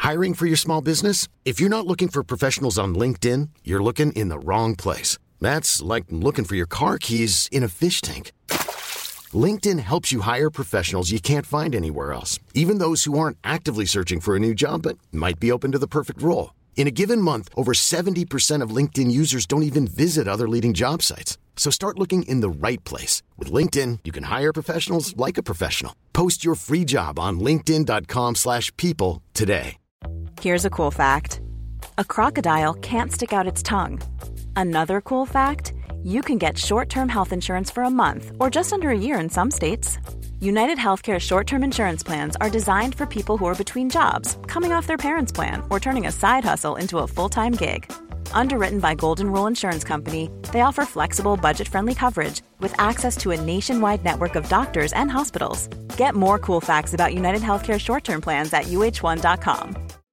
Hiring for your small business? If you're not looking for professionals on LinkedIn, you're looking in the wrong place. That's like looking for your car keys in a fish tank. LinkedIn helps you hire professionals you can't find anywhere else, even those who aren't actively searching for a new job but might be open to the perfect role. In a given month, over 70% of LinkedIn users don't even visit other leading job sites. So start looking in the right place. With LinkedIn, you can hire professionals like a professional. Post your free job on linkedin.com/people today. Here's a cool fact. A crocodile can't stick out its tongue. Another cool fact, you can get short-term health insurance for a month or just under a year in some states. United Healthcare short-term insurance plans are designed for people who are between jobs, coming off their parents' plan, or turning a side hustle into a full-time gig. Underwritten by Golden Rule Insurance Company, they offer flexible, budget-friendly coverage with access to a nationwide network of doctors and hospitals. Get more cool facts about United Healthcare short-term plans at uh1.com.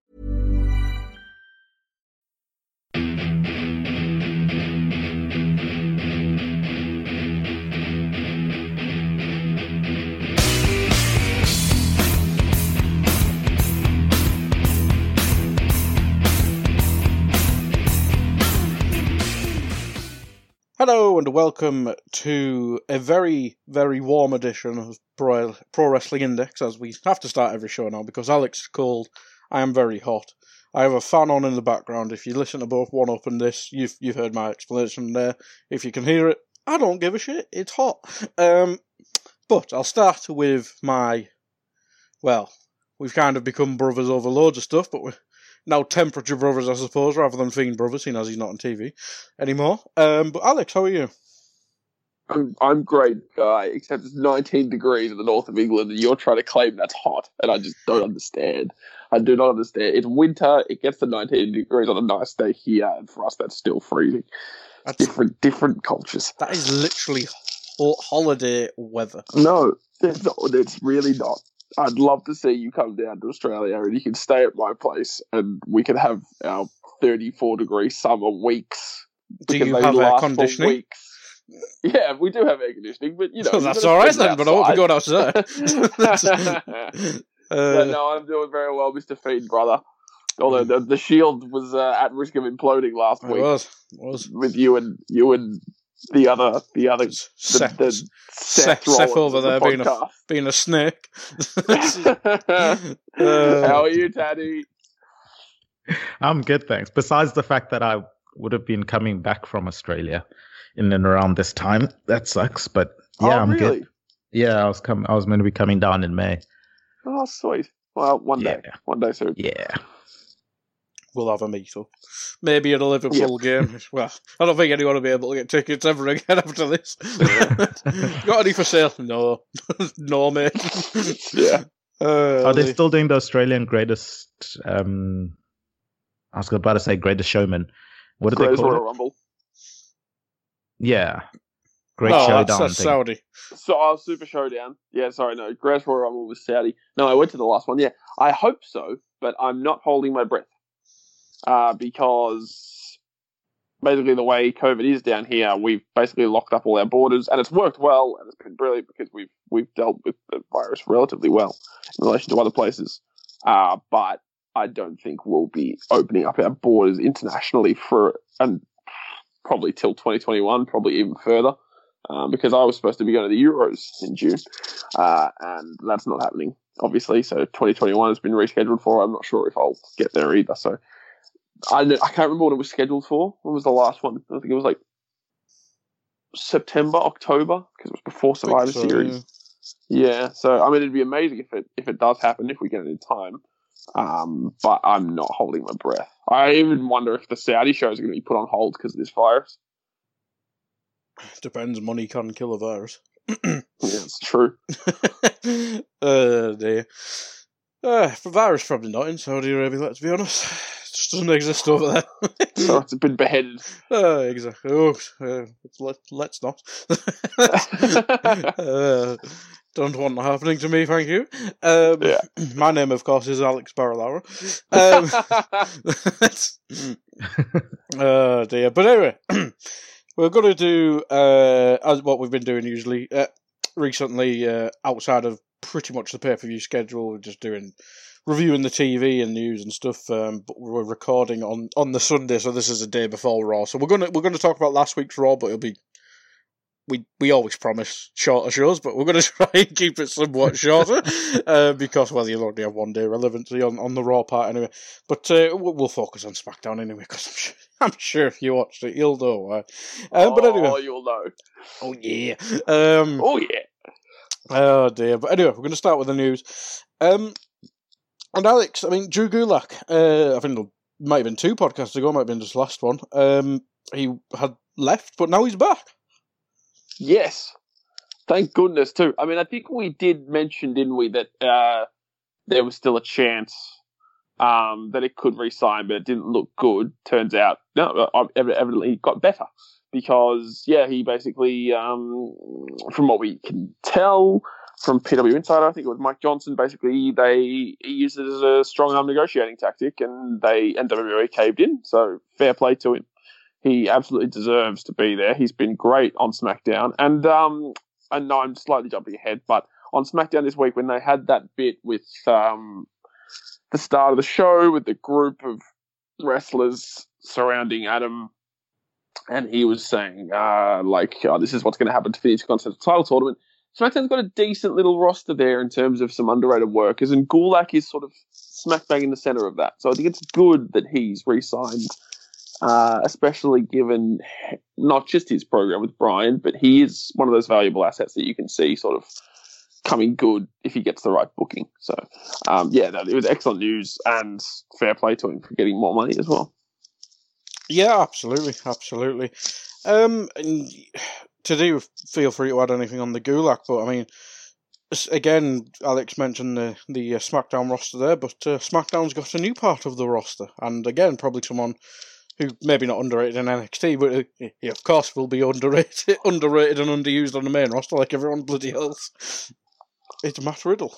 Hello and welcome to a very, very warm edition of Pro Wrestling Index, as we have to start every show now because Alex is cold, I am very hot. I have a fan on in the background. If you listen to both One Up and this, you've heard my explanation there. If you can hear it, I don't give a shit, it's hot. But I'll start with we've kind of become brothers over loads of stuff, but we're now temperature brothers, I suppose, rather than Fiend brothers, seeing as he's not on TV anymore. But Alex, how are you? I'm great, except it's 19 degrees in the north of England, and you're trying to claim that's hot, and I just don't understand. I do not understand. It's winter, it gets to 19 degrees on a nice day here, and for us that's still freezing. That's different cultures. That is literally holiday weather. No, it's really not. I'd love to see you come down to Australia and you can stay at my place and we can have our 34-degree summer weeks. Do you have air conditioning? Yeah, we do have air conditioning, but that's all right then, but I won't be going outside. No, I'm doing very well, Mr. Fiend, brother. Although the Shield was at risk of imploding last week. It was. With you and the other Seth over there being a snake. How are you, Taddy? I'm good, thanks. Besides the fact that I would have been coming back from Australia in and around this time, that sucks. But yeah, I'm really? good. Yeah, I was meant to be coming down in May. Oh, sweet. Well, one day soon. Yeah. We'll have a meet-up. Maybe at a Liverpool game. Well, I don't think anyone will be able to get tickets ever again after this. Got any for sale? No. No, mate. Yeah. Are they still doing the Australian greatest... I was about to say greatest showman. What do they call Royal it? Rumble. Yeah. Showdown. That's Saudi. So, Super Showdown. Yeah, sorry, no. Greatest Royal Rumble was Saudi. No, I went to the last one. Yeah, I hope so, but I'm not holding my breath. Because basically the way COVID is down here, we've basically locked up all our borders, and it's worked well, and it's been brilliant because we've dealt with the virus relatively well in relation to other places. But I don't think we'll be opening up our borders internationally and probably till 2021, probably even further, because I was supposed to be going to the Euros in June, and that's not happening, obviously. So 2021 has been rescheduled for. I'm not sure if I'll get there either. So. I can't remember what it was scheduled for. When was the last one? I think it was like September, October, because it was before Survivor Series. Yeah, so I mean, it'd be amazing if it does happen, if we get it in time. But I'm not holding my breath. I even wonder if the Saudi shows are going to be put on hold because of this virus. Depends. Money can kill a virus. Yeah, it's true. Dear. The virus probably not in Saudi Arabia, let's be honest. It just doesn't exist over there. So it's been beheaded. Exactly. Let's not. Don't want that happening to me, thank you. My name, of course, is Alex Barrelauer. Dear. But anyway, we're going to do as what we've been doing usually recently, outside of pretty much the pay-per-view schedule. We're just doing reviewing the TV and news and stuff. But we're recording on the Sunday, so this is a day before Raw. So we're gonna talk about last week's Raw, but it'll be. We always promise shorter shows, but we're going to try and keep it somewhat shorter because, well, you'll only have 1 day relevancy on the Raw part anyway. But we'll focus on SmackDown anyway, because I'm sure if you watched it, you'll know why. But anyway, you'll know. Oh yeah. Oh yeah. Oh dear. But anyway, we're going to start with the news. And Alex, I mean, Drew Gulak. I think it might have been 2 podcasts ago, might have been just last one. He had left, but now he's back. Yes. Thank goodness, too. I mean, I think we did mention, didn't we, that there was still a chance that it could re-sign, but it didn't look good. Turns out, no, evidently it got better. Because, yeah, he basically, from what we can tell from PW Insider, I think it was Mike Johnson, basically he used it as a strong-arm negotiating tactic, and WWE caved in, so fair play to him. He absolutely deserves to be there. He's been great on SmackDown. And I know I'm slightly jumping ahead, but on SmackDown this week, when they had that bit with the start of the show with the group of wrestlers surrounding Adam, and he was saying, this is what's going to happen to the Intercontinental title tournament. SmackDown's got a decent little roster there in terms of some underrated workers, and Gulak is sort of smack bang in the center of that. So I think it's good that he's re-signed. Especially given not just his program with Brian, but he is one of those valuable assets that you can see sort of coming good if he gets the right booking. So, it was excellent news and fair play to him for getting more money as well. Yeah, absolutely. And today, feel free to add anything on the Gulak, but I mean, again, Alex mentioned the SmackDown roster there, but SmackDown's got a new part of the roster, and again, probably someone who maybe not underrated in NXT, but he of course will be underrated and underused on the main roster like everyone bloody else. It's Matt Riddle.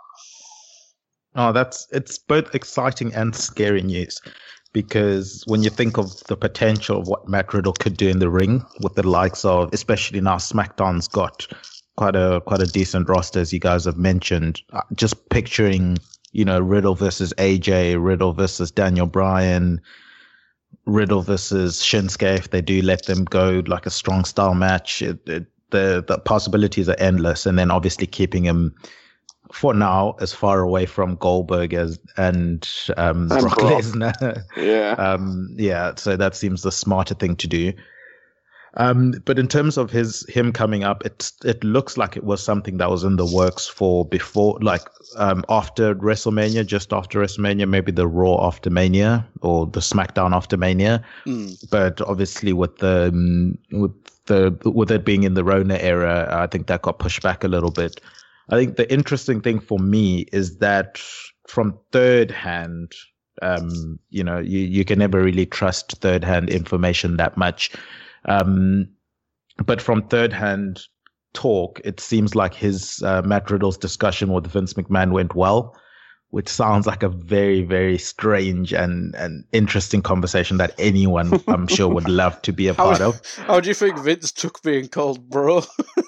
Oh, it's both exciting and scary news, because when you think of the potential of what Matt Riddle could do in the ring with the likes of, especially now SmackDown's got quite a decent roster, as you guys have mentioned. Just picturing, Riddle versus AJ, Riddle versus Daniel Bryan, Riddle versus Shinsuke, if they do let them go like a strong style match, the possibilities are endless. And then obviously keeping him for now as far away from Goldberg and Brock Lesnar. Yeah. So that seems the smarter thing to do. But in terms of him coming up, it looks like it was something that was in the works for before, after WrestleMania, just after WrestleMania, maybe the Raw after Mania or the SmackDown after Mania. But obviously with it being in the Rona era, I think that got pushed back a little bit. I think the interesting thing for me is that from third hand, you can never really trust third hand information that much. But from third-hand talk, it seems like his Matt Riddle's discussion with Vince McMahon went well, which sounds like a very, very strange and interesting conversation that anyone, I'm sure, would love to be a part of. How do you think Vince took being called bro?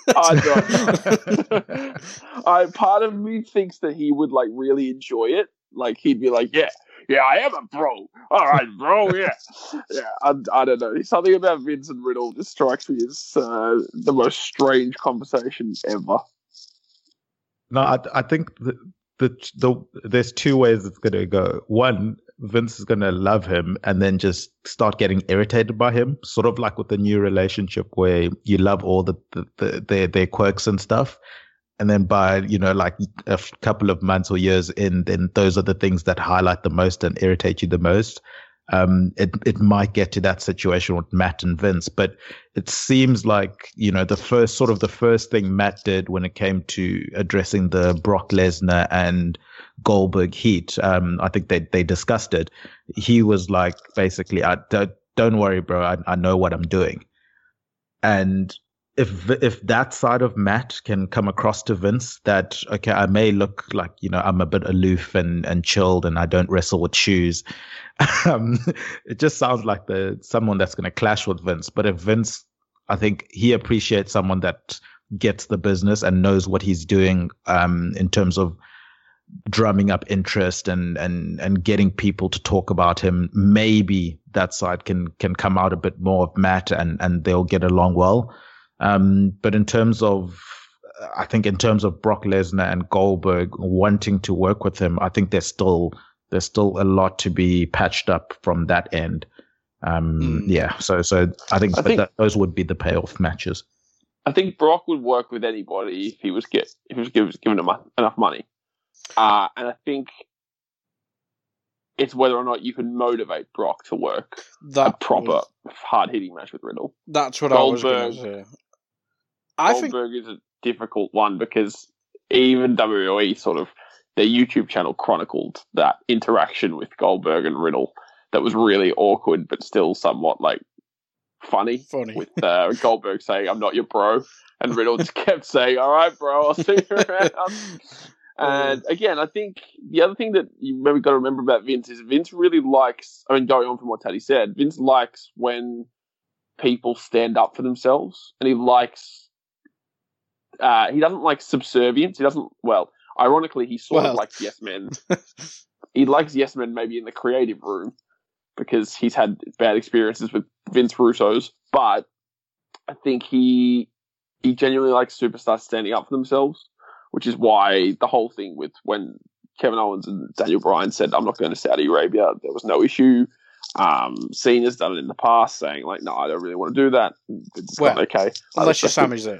I don't. Part of me thinks that he would really enjoy it. Like he'd be like, yeah, I am a bro. All right, bro, yeah. I don't know. Something about Vince and Riddle just strikes me as the most strange conversation ever. No, I think there's 2 ways it's going to go. One, Vince is going to love him and then just start getting irritated by him, sort of like with the new relationship where you love all their quirks and stuff. And then by, a couple of months or years in, then those are the things that highlight the most and irritate you the most. It might get to that situation with Matt and Vince, but it seems like, the first thing Matt did when it came to addressing the Brock Lesnar and Goldberg heat, I think they discussed it. He was like, basically, don't worry, bro. I know what I'm doing. And if that side of Matt can come across to Vince, that, okay, I may look like, I'm a bit aloof and chilled and I don't wrestle with shoes. It just sounds like someone that's going to clash with Vince. But if Vince, I think he appreciates someone that gets the business and knows what he's doing, in terms of drumming up interest and getting people to talk about him, maybe that side can come out a bit more of Matt and they'll get along well. But I think in terms of Brock Lesnar and Goldberg wanting to work with him, I think there's still a lot to be patched up from that end. Yeah, so I think those would be the payoff matches. I think Brock would work with anybody if he was given enough money, and I think it's whether or not you can motivate Brock to work a proper hard-hitting match with Riddle. That's what Goldberg, I was going to say. Goldberg is a difficult one because even WWE their YouTube channel chronicled that interaction with Goldberg and Riddle that was really awkward, but still somewhat funny. With Goldberg saying, "I'm not your bro," and Riddle just kept saying, "All right, bro, I'll see you around." And again, I think the other thing that you maybe got to remember about Vince is Vince really likes. I mean, going on from what Teddy said, Vince likes when people stand up for themselves, and he likes. He doesn't like subservience. He doesn't. Well, ironically, he sort of likes yes men. He likes yes men maybe in the creative room because he's had bad experiences with Vince Russo's. But I think he genuinely likes superstars standing up for themselves, which is why the whole thing with when Kevin Owens and Daniel Bryan said, "I'm not going to Saudi Arabia," there was no issue. Cena's done it in the past, saying "No, I don't really want to do that." It's not okay. Unless you're Sami Zayn.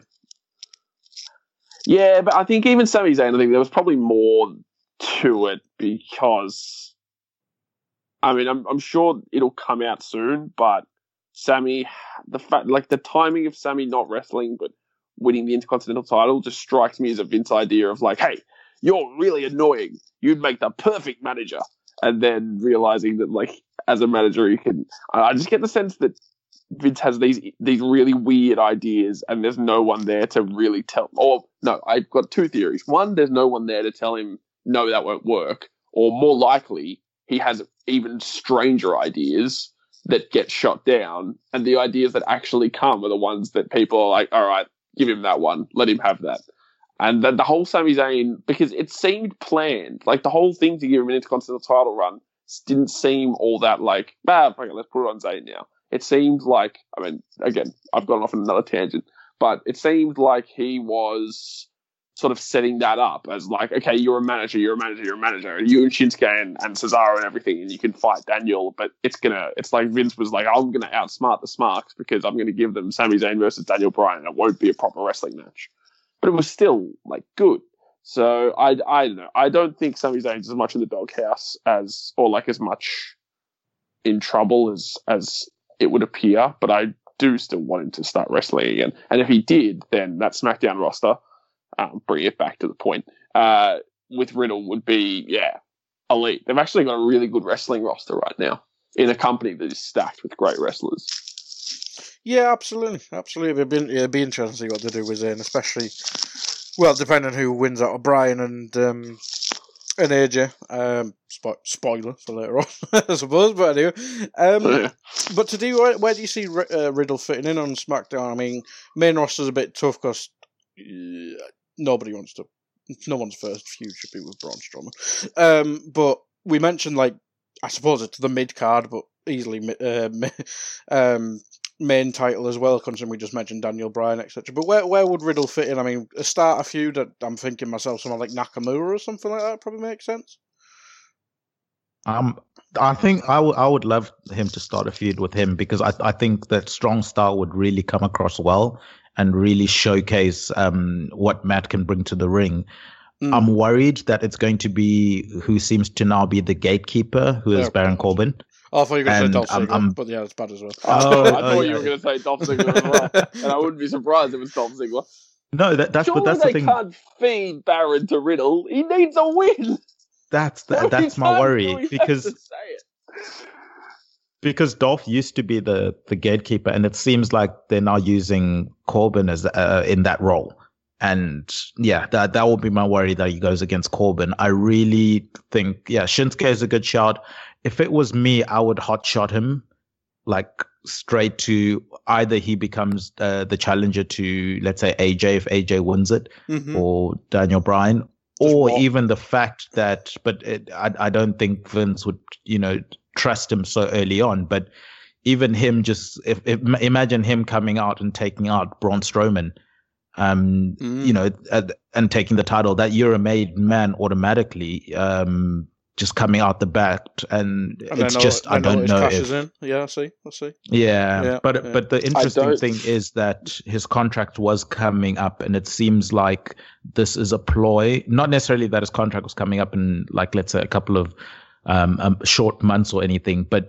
Yeah, but I think even Sami Zayn, I think there was probably more to it because, I mean, I'm sure it'll come out soon, but Sami, the timing of Sami not wrestling but winning the Intercontinental title just strikes me as a Vince idea of hey, you're really annoying. You'd make the perfect manager. And then realizing that, as a manager, you can. I just get the sense that Vince has these really weird ideas and there's no one there to really tell. Or, no, I've got two theories. One, there's no one there to tell him, no, that won't work. Or more likely, he has even stranger ideas that get shot down. And the ideas that actually come are the ones that people are like, all right, give him that one. Let him have that. And then the whole Sami Zayn, because it seemed planned. The whole thing to give him an Intercontinental title run didn't fuck it, let's put it on Zayn now. It seemed like, I mean, again, I've gone off on another tangent, but it seemed like he was sort of setting that up as okay, you're a manager, you and Shinsuke and Cesaro and everything, and you can fight Daniel, but it's like Vince was I'm going to outsmart the Smarks because I'm going to give them Sami Zayn versus Daniel Bryan, and it won't be a proper wrestling match. But it was still, good. So, I don't know. I don't think Sami Zayn's as much in the doghouse as much in trouble as it would appear, but I do still want him to start wrestling again. And if he did, then that SmackDown roster, bring it back to the point, with Riddle would be, elite. They've actually got a really good wrestling roster right now in a company that is stacked with great wrestlers. Yeah, absolutely. It'd be interesting to see what they do with Zayn, especially, depending on who wins out of Bryan and AJ. Spoiler for later on, I suppose. But anyway, but to do where do you see Riddle fitting in on SmackDown? I mean, main roster's a bit tough because no one's first feud should be with Braun Strowman. But we mentioned I suppose it's the mid card, but easily main title as well, considering we just mentioned Daniel Bryan, etc. But where would Riddle fit in? I mean, a starter feud, I'm thinking myself, someone like Nakamura or something like that probably makes sense. I think I would love him to start a feud with him because I think that strong style would really come across well and really showcase what Matt can bring to the ring. I'm worried that it's going to be who seems to now be the gatekeeper, who is Baron Corbin. Oh, I thought you were going to say Dolph Ziggler, but yeah, it's bad as well. I thought you were going to say Dolph Ziggler as well, and I wouldn't be surprised if it was Dolph Ziggler. No, that's the thing. They can't feed Baron to Riddle. He needs a win. That's my worry because Dolph used to be the gatekeeper, and it seems like they're now using Corbin as in that role. And yeah, that would be my worry that he goes against Corbin. I really think Shinsuke is a good shout. If it was me, I would hotshot him straight to either he becomes the challenger to, let's say, AJ if AJ wins it, or Daniel Bryan, or even the fact that, I don't think Vince would, trust him so early on. But even him, just imagine him coming out and taking out Braun Strowman, and taking the title. That you're a made man automatically, just coming out the bat, and it's just I don't know if in. Yeah, I see. Yeah, but the interesting thing is that his contract was coming up, and it seems like this is a ploy. Not necessarily that his contract was coming up in, like, let's say a couple of short months or anything, but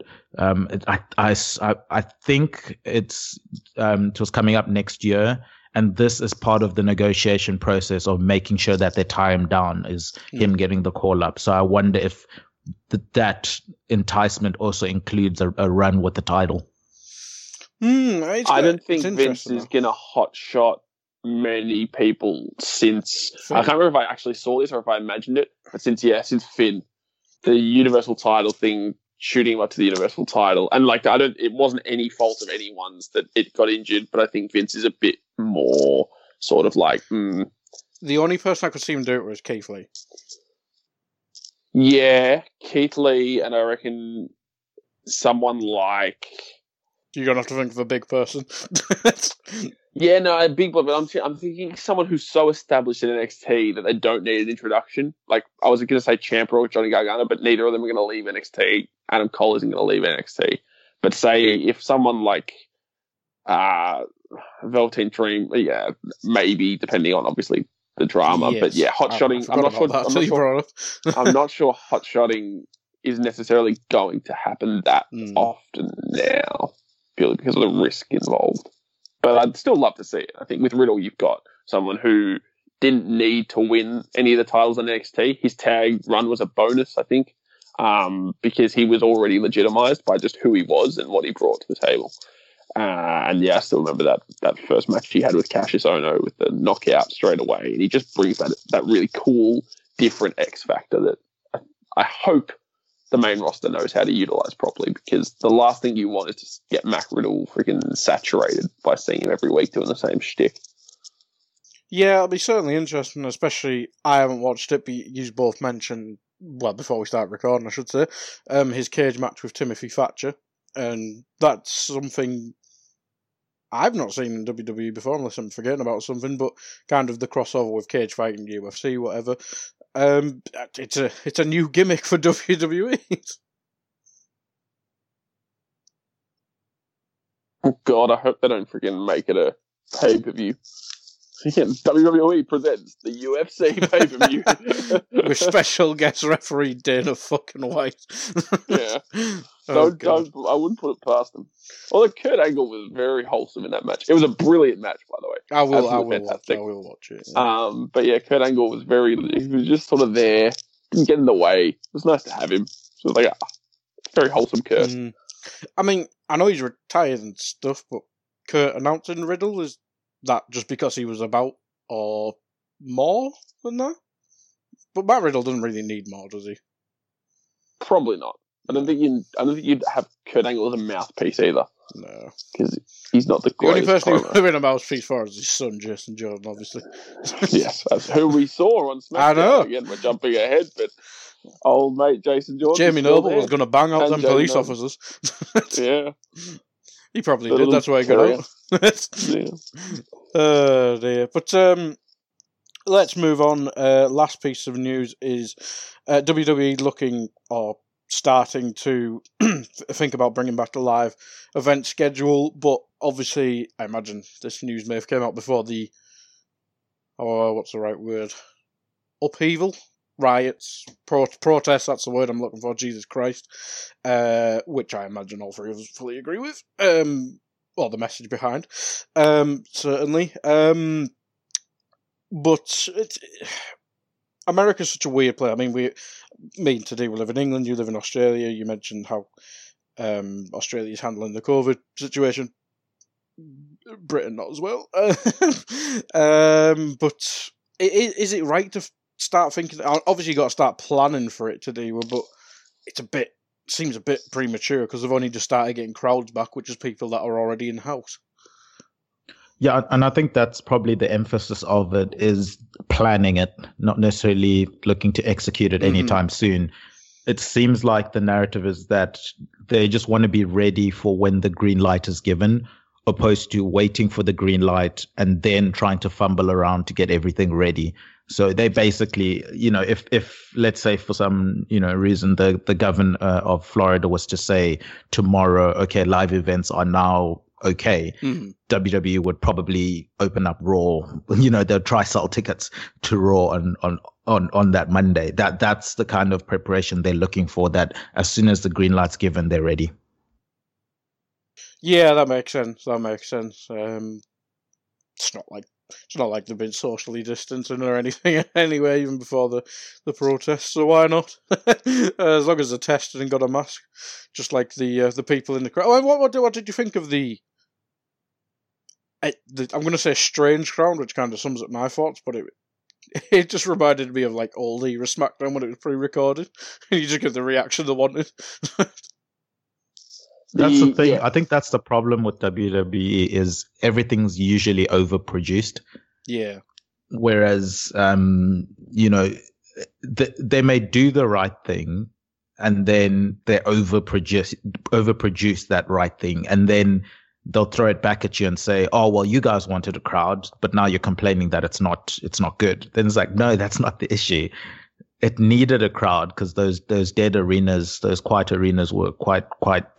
I think it was coming up next year. And this is part of the negotiation process of making sure that they tie him down, is him getting the call up. So I wonder if that enticement also includes a run with the title. I don't think Vince is going to hotshot many people since Finn. I can't remember if I actually saw this or if I imagined it, but since Finn, the Universal title thing, shooting him up to the Universal title, and it wasn't any fault of anyone's that it got injured, but I think Vince is a bit more sort of like. The only person I could see him do it was Keith Lee. Yeah, Keith Lee, and I reckon someone like. You're gonna have to think of a big person. Yeah, no, a big one, but I'm thinking someone who's so established in NXT that they don't need an introduction. Like, I was going to say Ciampa or Johnny Gargano, but neither of them are going to leave NXT. Adam Cole isn't going to leave NXT. But say if someone like Velveteen Dream, yeah, maybe, depending on obviously the drama. Yes. But yeah, hot-shotting, I'm not sure hot-shotting is necessarily going to happen that often now, purely because of the risk involved. But I'd still love to see it. I think with Riddle, you've got someone who didn't need to win any of the titles on NXT. His tag run was a bonus, I think, because he was already legitimized by just who he was and what he brought to the table. And yeah, I still remember that first match he had with Cassius Ohno with the knockout straight away. And he just brings that really cool, different X factor that I hope the main roster knows how to utilize properly, because the last thing you want is to get Matt Riddle freaking saturated by seeing him every week doing the same shtick. Yeah, it'll be certainly interesting, especially I haven't watched it, but you both mentioned, well, before we start recording, I should say, his cage match with Timothy Thatcher, and that's something I've not seen in WWE before, unless I'm forgetting about something, but kind of the crossover with cage fighting, UFC, whatever. It's a new gimmick for WWE. Oh God, I hope they don't freaking make it a pay-per-view. WWE presents the UFC pay-per-view with special guest referee Dana fucking White. Yeah, I wouldn't put it past them. Although Kurt Angle was very wholesome in that match. It was a brilliant match, by the way. I will watch it. Yeah. But yeah, Kurt Angle was he was just sort of there, didn't get in the way. It was nice to have him. So like, very wholesome Kurt. I mean, I know he's retired and stuff, but Kurt announcing Riddle, is that just because he was about, or more than that? But Matt Riddle doesn't really need more, does he? Probably not. I don't think you'd have Kurt Angle as a mouthpiece either. No, because he's not the only person who's been a mouthpiece for is his son, Jason Jordan, obviously. Yes, that's who we saw on SmackDown. I know. Again, we're jumping ahead, but old mate Jason Jordan. Jamie Noble was going to bang out them police officers. Yeah. He probably did. That's why he got out. Yeah. Oh dear. But let's move on. Last piece of news is WWE looking or starting to think about bringing back the live event schedule. But obviously, I imagine this news may have come out before the what's the right word? Upheaval. Riots, protests, that's the word I'm looking for, Jesus Christ, which I imagine all three of us fully agree with, or the message behind, certainly, but America's such a weird place. I mean, me and today we live in England, you live in Australia, you mentioned how Australia's handling the COVID situation, Britain not as well, but is it right to start thinking? Obviously, you got to start planning for it today, but seems a bit premature because they've only just started getting crowds back, which is people that are already in house. Yeah, and I think that's probably the emphasis of it is planning it, not necessarily looking to execute it anytime soon. It seems like the narrative is that they just want to be ready for when the green light is given, opposed to waiting for the green light and then trying to fumble around to get everything ready. So they basically, if let's say for some, reason the governor of Florida was to say tomorrow, okay, live events are now okay, WWE would probably open up Raw. They'll try sell tickets to Raw on that Monday. That's the kind of preparation they're looking for. That as soon as the green light's given, they're ready. Yeah, that makes sense. It's not like they've been socially distancing or anything anyway, even before the protests. So why not? As long as they're tested and got a mask, just like the people in the crowd. What did you think of the I'm going to say strange crowd, which kind of sums up my thoughts, but it just reminded me of like old era SmackDown when it was pre-recorded, and you just get the reaction they wanted. That's the thing. Yeah. I think that's the problem with WWE is everything's usually overproduced. Yeah. Whereas, they may do the right thing, and then they overproduce that right thing, and then they'll throw it back at you and say, "Oh, well, you guys wanted a crowd, but now you're complaining that it's not good." Then it's like, no, that's not the issue. It needed a crowd because those dead arenas, those quiet arenas were quite.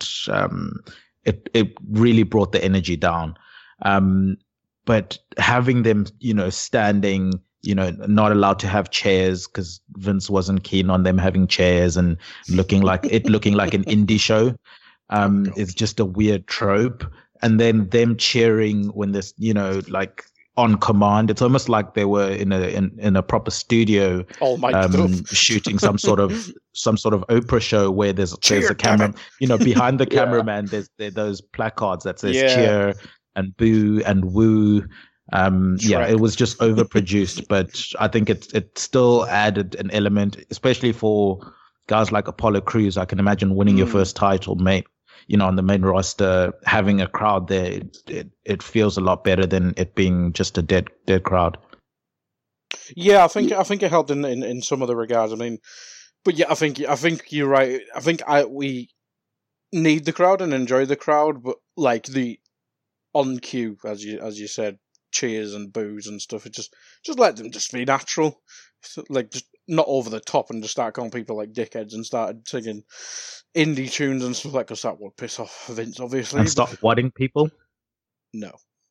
It really brought the energy down. But having them, standing, not allowed to have chairs because Vince wasn't keen on them having chairs and looking like an indie show. It's just a weird trope. And then them cheering when this, like on command. It's almost like they were in a proper studio, shooting some sort of Oprah show where there's a camera, behind the cameraman. There's those placards that says cheer and boo and woo. It was just overproduced, but I think it still added an element, especially for guys like Apollo Crews. I can imagine winning your first title, mate. On the main roster, having a crowd there, it feels a lot better than it being just a dead crowd. Yeah, I think it helped in some of the regards. I mean, but yeah, I think you're right. I think we need the crowd and enjoy the crowd, but like the on cue, as you said, cheers and boos and stuff. It just let them just be natural, like just not over the top and just start calling people like dickheads and started singing indie tunes and stuff like, because that would piss off Vince, obviously. And start wadding people? No.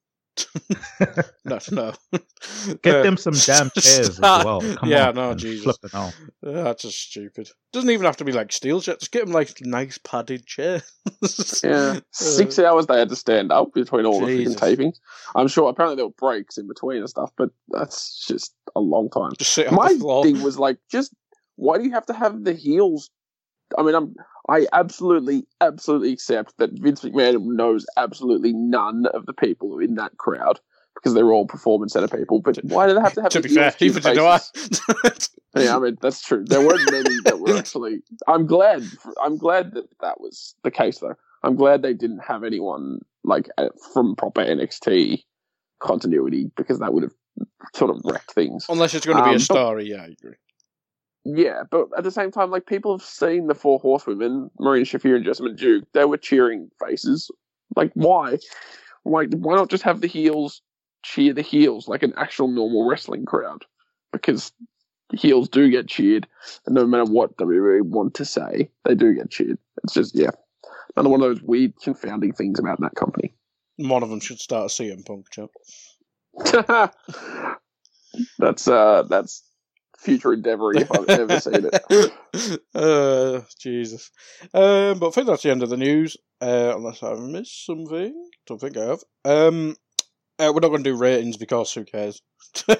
No. Get them some damn chairs as well. Come on, no, Jesus. Flipping out. That's just stupid. Doesn't even have to be like steel chairs. Just get them like nice padded chairs. 6 hours they had to stand up between all the freaking tapings. I'm sure apparently there were breaks in between and stuff, but that's just a long time. Just sit on the floor. My thing was like, just why do you have to have the heels? I mean, I absolutely accept that Vince McMahon knows absolutely none of the people in that crowd because they're all performance center people. But why do they have to have? To be fair, even do I. Yeah, I mean that's true. There weren't many that were actually. I'm glad that was the case, though. I'm glad they didn't have anyone like from proper NXT continuity because that would have sort of wrecked things. Unless it's going to be a story, yeah, I agree. Yeah, but at the same time, like, people have seen the Four Horsewomen, Marina Shafir and Jessamine Duke. They were cheering faces. Like, why? Why not just have the heels cheer the heels like an actual normal wrestling crowd? Because heels do get cheered, and no matter what WWE want to say, they do get cheered. It's just, another one of those weird, confounding things about that company. One of them should start a CM Punk show. That's future endeavour if I've ever seen it. Jesus. But I think that's the end of the news. Unless I've missed something. Don't think I have. We're not going to do ratings because who cares? I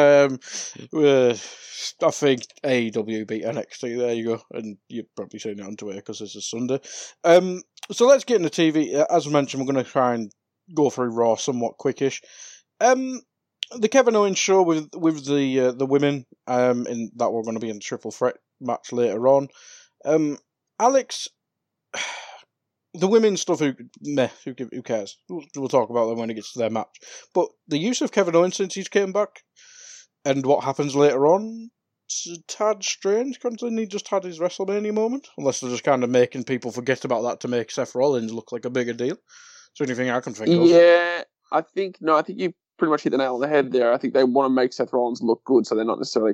think AEW beat NXT. There you go. And you've probably seen it on Twitter because this is Sunday. So let's get into TV. As I mentioned, we're going to try and go through Raw somewhat quickish. The Kevin Owens show with the women, in that we're going to be in the triple threat match later on. Alex, the women's stuff, who cares? We'll talk about them when it gets to their match. But the use of Kevin Owens since he's came back, and what happens later on, it's a tad strange, considering he just had his WrestleMania moment. Unless they're just kind of making people forget about that to make Seth Rollins look like a bigger deal. Is there anything I can think of? Yeah, I think you pretty much hit the nail on the head there. I think they want to make Seth Rollins look good, so they're not necessarily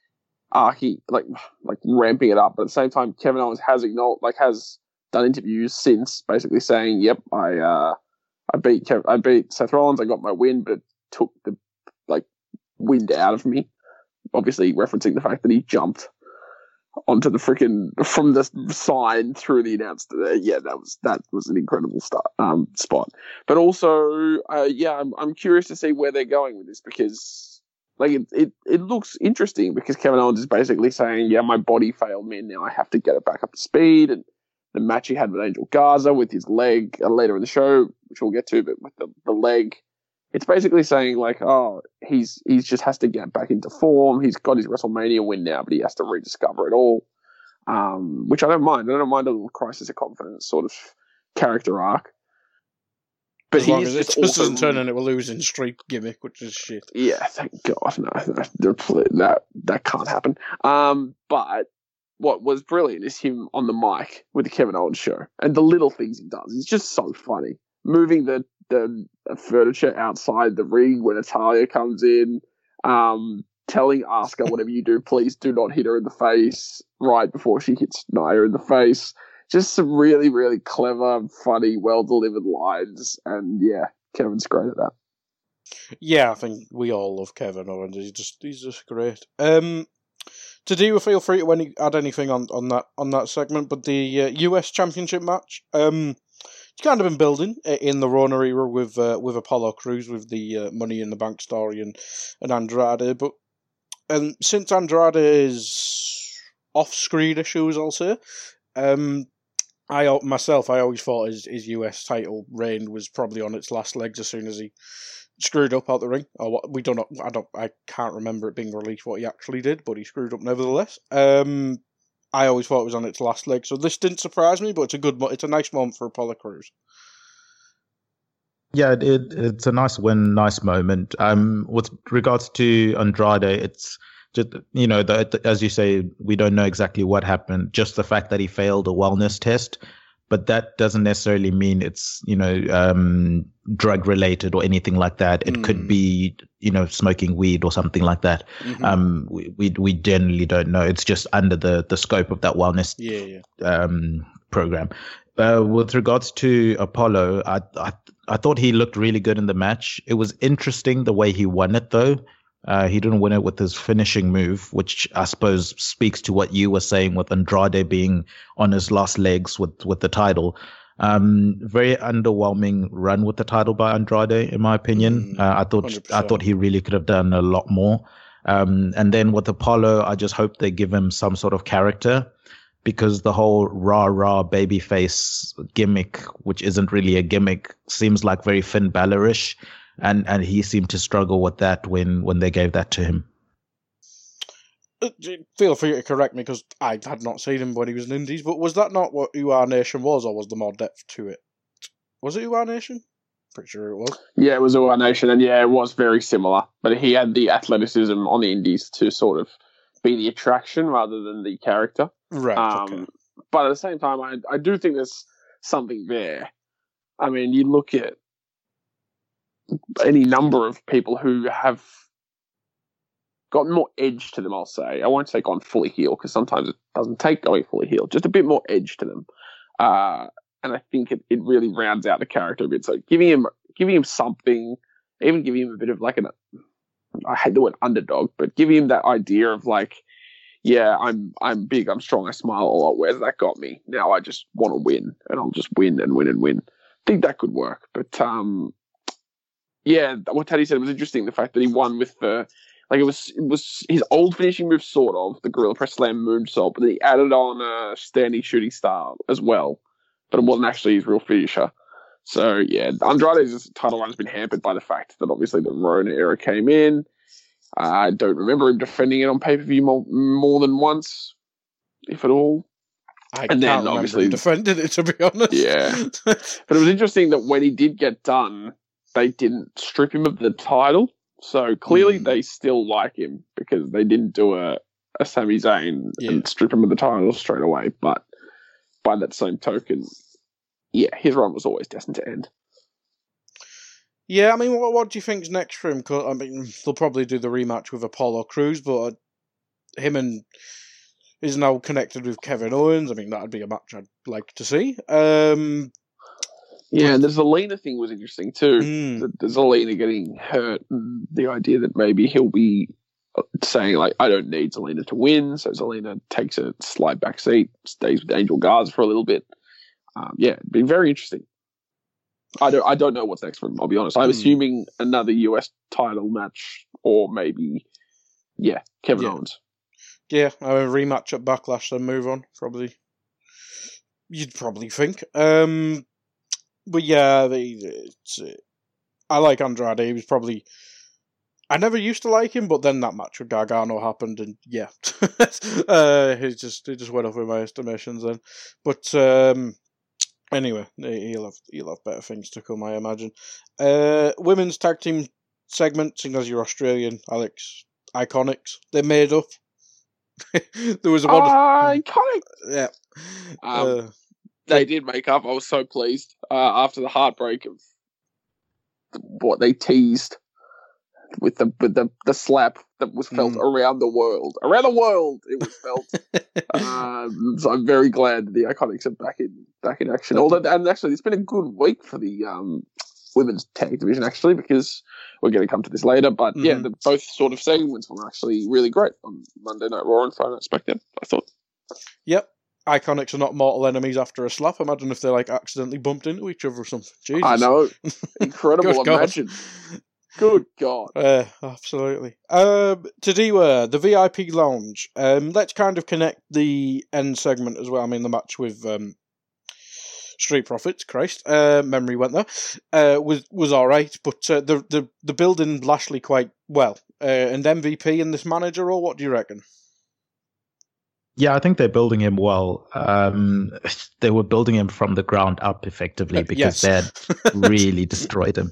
ramping it up. But at the same time, Kevin Owens has done interviews since, basically saying, "Yep, I beat Seth Rollins. I got my win, but it took the wind out of me." Obviously, referencing the fact that he jumped onto the from the sign through the announcer. Yeah, that was an incredible spot. But also, I'm curious to see where they're going with this, because it looks interesting, because Kevin Owens is basically saying, "Yeah, my body failed me, and now I have to get it back up to speed." And the match he had with Angel Garza with his leg later in the show, which we'll get to, but with the leg, it's basically saying he's just has to get back into form. He's got his WrestleMania win now, but he has to rediscover it all, which I don't mind. I don't mind a little crisis of confidence sort of character arc. But as long as it just doesn't turn into a losing streak gimmick, which is shit. Yeah, thank God, no, that can't happen. But what was brilliant is him on the mic with the Kevin Owens show, and the little things he does. He's just so funny. Moving the furniture outside the ring when Natalya comes in, telling Asuka, "Whatever you do, please do not hit her in the face," right before she hits Nia in the face. Just some really, really clever, funny, well-delivered lines. And yeah, Kevin's great at that. Yeah, I think we all love Kevin Owens. He's just great. To feel free to add anything on that segment, but the US Championship match, it's kind of been building in the Rona era with Apollo Crews, with the Money in the Bank story and Andrade. But since Andrade's off-screen issues, I'll say, I always thought his US title reign was probably on its last legs as soon as he screwed up out the ring. Or what, we don't know. I can't remember it being released what he actually did, but he screwed up nevertheless. I always thought it was on its last leg, so this didn't surprise me. But it's a nice moment for Apollo Crews. Yeah, it's a nice win, nice moment. With regards to Andrade, it's just, as you say, we don't know exactly what happened. Just the fact that he failed a wellness test, but that doesn't necessarily mean it's drug related or anything like that. It could be smoking weed or something like that. Mm-hmm. We generally don't know. It's just under the scope of that wellness program. With regards to Apollo, I thought he looked really good in the match. It was interesting the way he won it, though. He didn't win it with his finishing move, which I suppose speaks to what you were saying with Andrade being on his last legs with the title. Very underwhelming run with the title by Andrade, in my opinion. I thought he really could have done a lot more. And then with Apollo, I just hope they give him some sort of character, because the whole rah-rah babyface gimmick, which isn't really a gimmick, seems like very Finn Balor-ish. And he seemed to struggle with that when they gave that to him. Feel free to correct me, because I had not seen him when he was in Indies, but was that not what UR Nation was, or was there more depth to it? Was it UR Nation? Pretty sure it was. Yeah, it was UR Nation, and yeah, it was very similar. But he had the athleticism on the Indies to sort of be the attraction rather than the character. Right, okay. But at the same time, I do think there's something there. I mean, you look at any number of people who have got more edge to them, I'll say. I won't say gone fully heel, because sometimes it doesn't take going fully heel. Just a bit more edge to them. And I think it really rounds out the character a bit. So giving him something, even giving him a bit of I hate the word underdog, but giving him that idea of I'm big, I'm strong, I smile a lot. Where's that got me? Now I just want to win, and I'll just win and win and win. I think that could work. But what Teddy said was interesting. The fact that he won with it was his old finishing move, sort of, the Gorilla Press Slam moonsault, but then he added on a standing shooting star as well. But it wasn't actually his real finisher. So yeah, Andrade's title run has been hampered by the fact that obviously the Rona era came in. I don't remember him defending it on pay-per-view more than once, if at all. I And then, can't remember obviously- him defending it, to be honest. Yeah. But it was interesting that when he did get done, they didn't strip him of the title. So clearly they still like him because they didn't do a Sami Zayn and strip him of the title straight away. But by that same token, yeah, his run was always destined to end. Yeah, I mean, what do you think's next for him? 'Cause, I mean, they'll probably do the rematch with Apollo Crews, but him and is now connected with Kevin Owens. I mean, that'd be a match I'd like to see. Yeah, and the Zelina thing was interesting too. Mm. The Zelina getting hurt, and the idea that maybe he'll be saying, like, I don't need Zelina to win, so Zelina takes a slight back seat, stays with Angel Garza for a little bit. Yeah, it'd be very interesting. I don't know what's next for him, I'll be honest. I'm assuming another US title match, or maybe, Kevin Owens. Yeah, a rematch at Backlash, then move on. Probably, you'd probably think. But yeah, I like Andrade. He was probably. I never used to like him, but then that match with Gargano happened, and yeah, he just went off in my estimations then. But anyway, he'll have better things to come, I imagine. Women's tag team segment, seeing as you're Australian, Alex, Iconics. They made up. There was one. Iconic. Yeah. They did make up. I was so pleased after the heartbreak of what they teased with the slap that was felt around the world. Around the world, it was felt. So I'm very glad that the Iconics are back in action. Although, and actually, it's been a good week for the women's tag division, actually, because we're going to come to this later. But yeah, both sort of segments were actually really great on Monday Night Raw and Friday Night SmackDown, I thought. Yep. Iconics are not mortal enemies after a slap. Imagine if they accidentally bumped into each other or something. Jesus. I know. Incredible. Imagine. Good God. Absolutely. To do the VIP lounge, let's kind of connect the end segment as well. I mean, the match with Street Profits, Christ, memory went there, was all right, but the building Lashley quite well. And MVP in this manager role, what do you reckon? Yeah, I think they're building him well. They were building him from the ground up effectively because they had really destroyed him.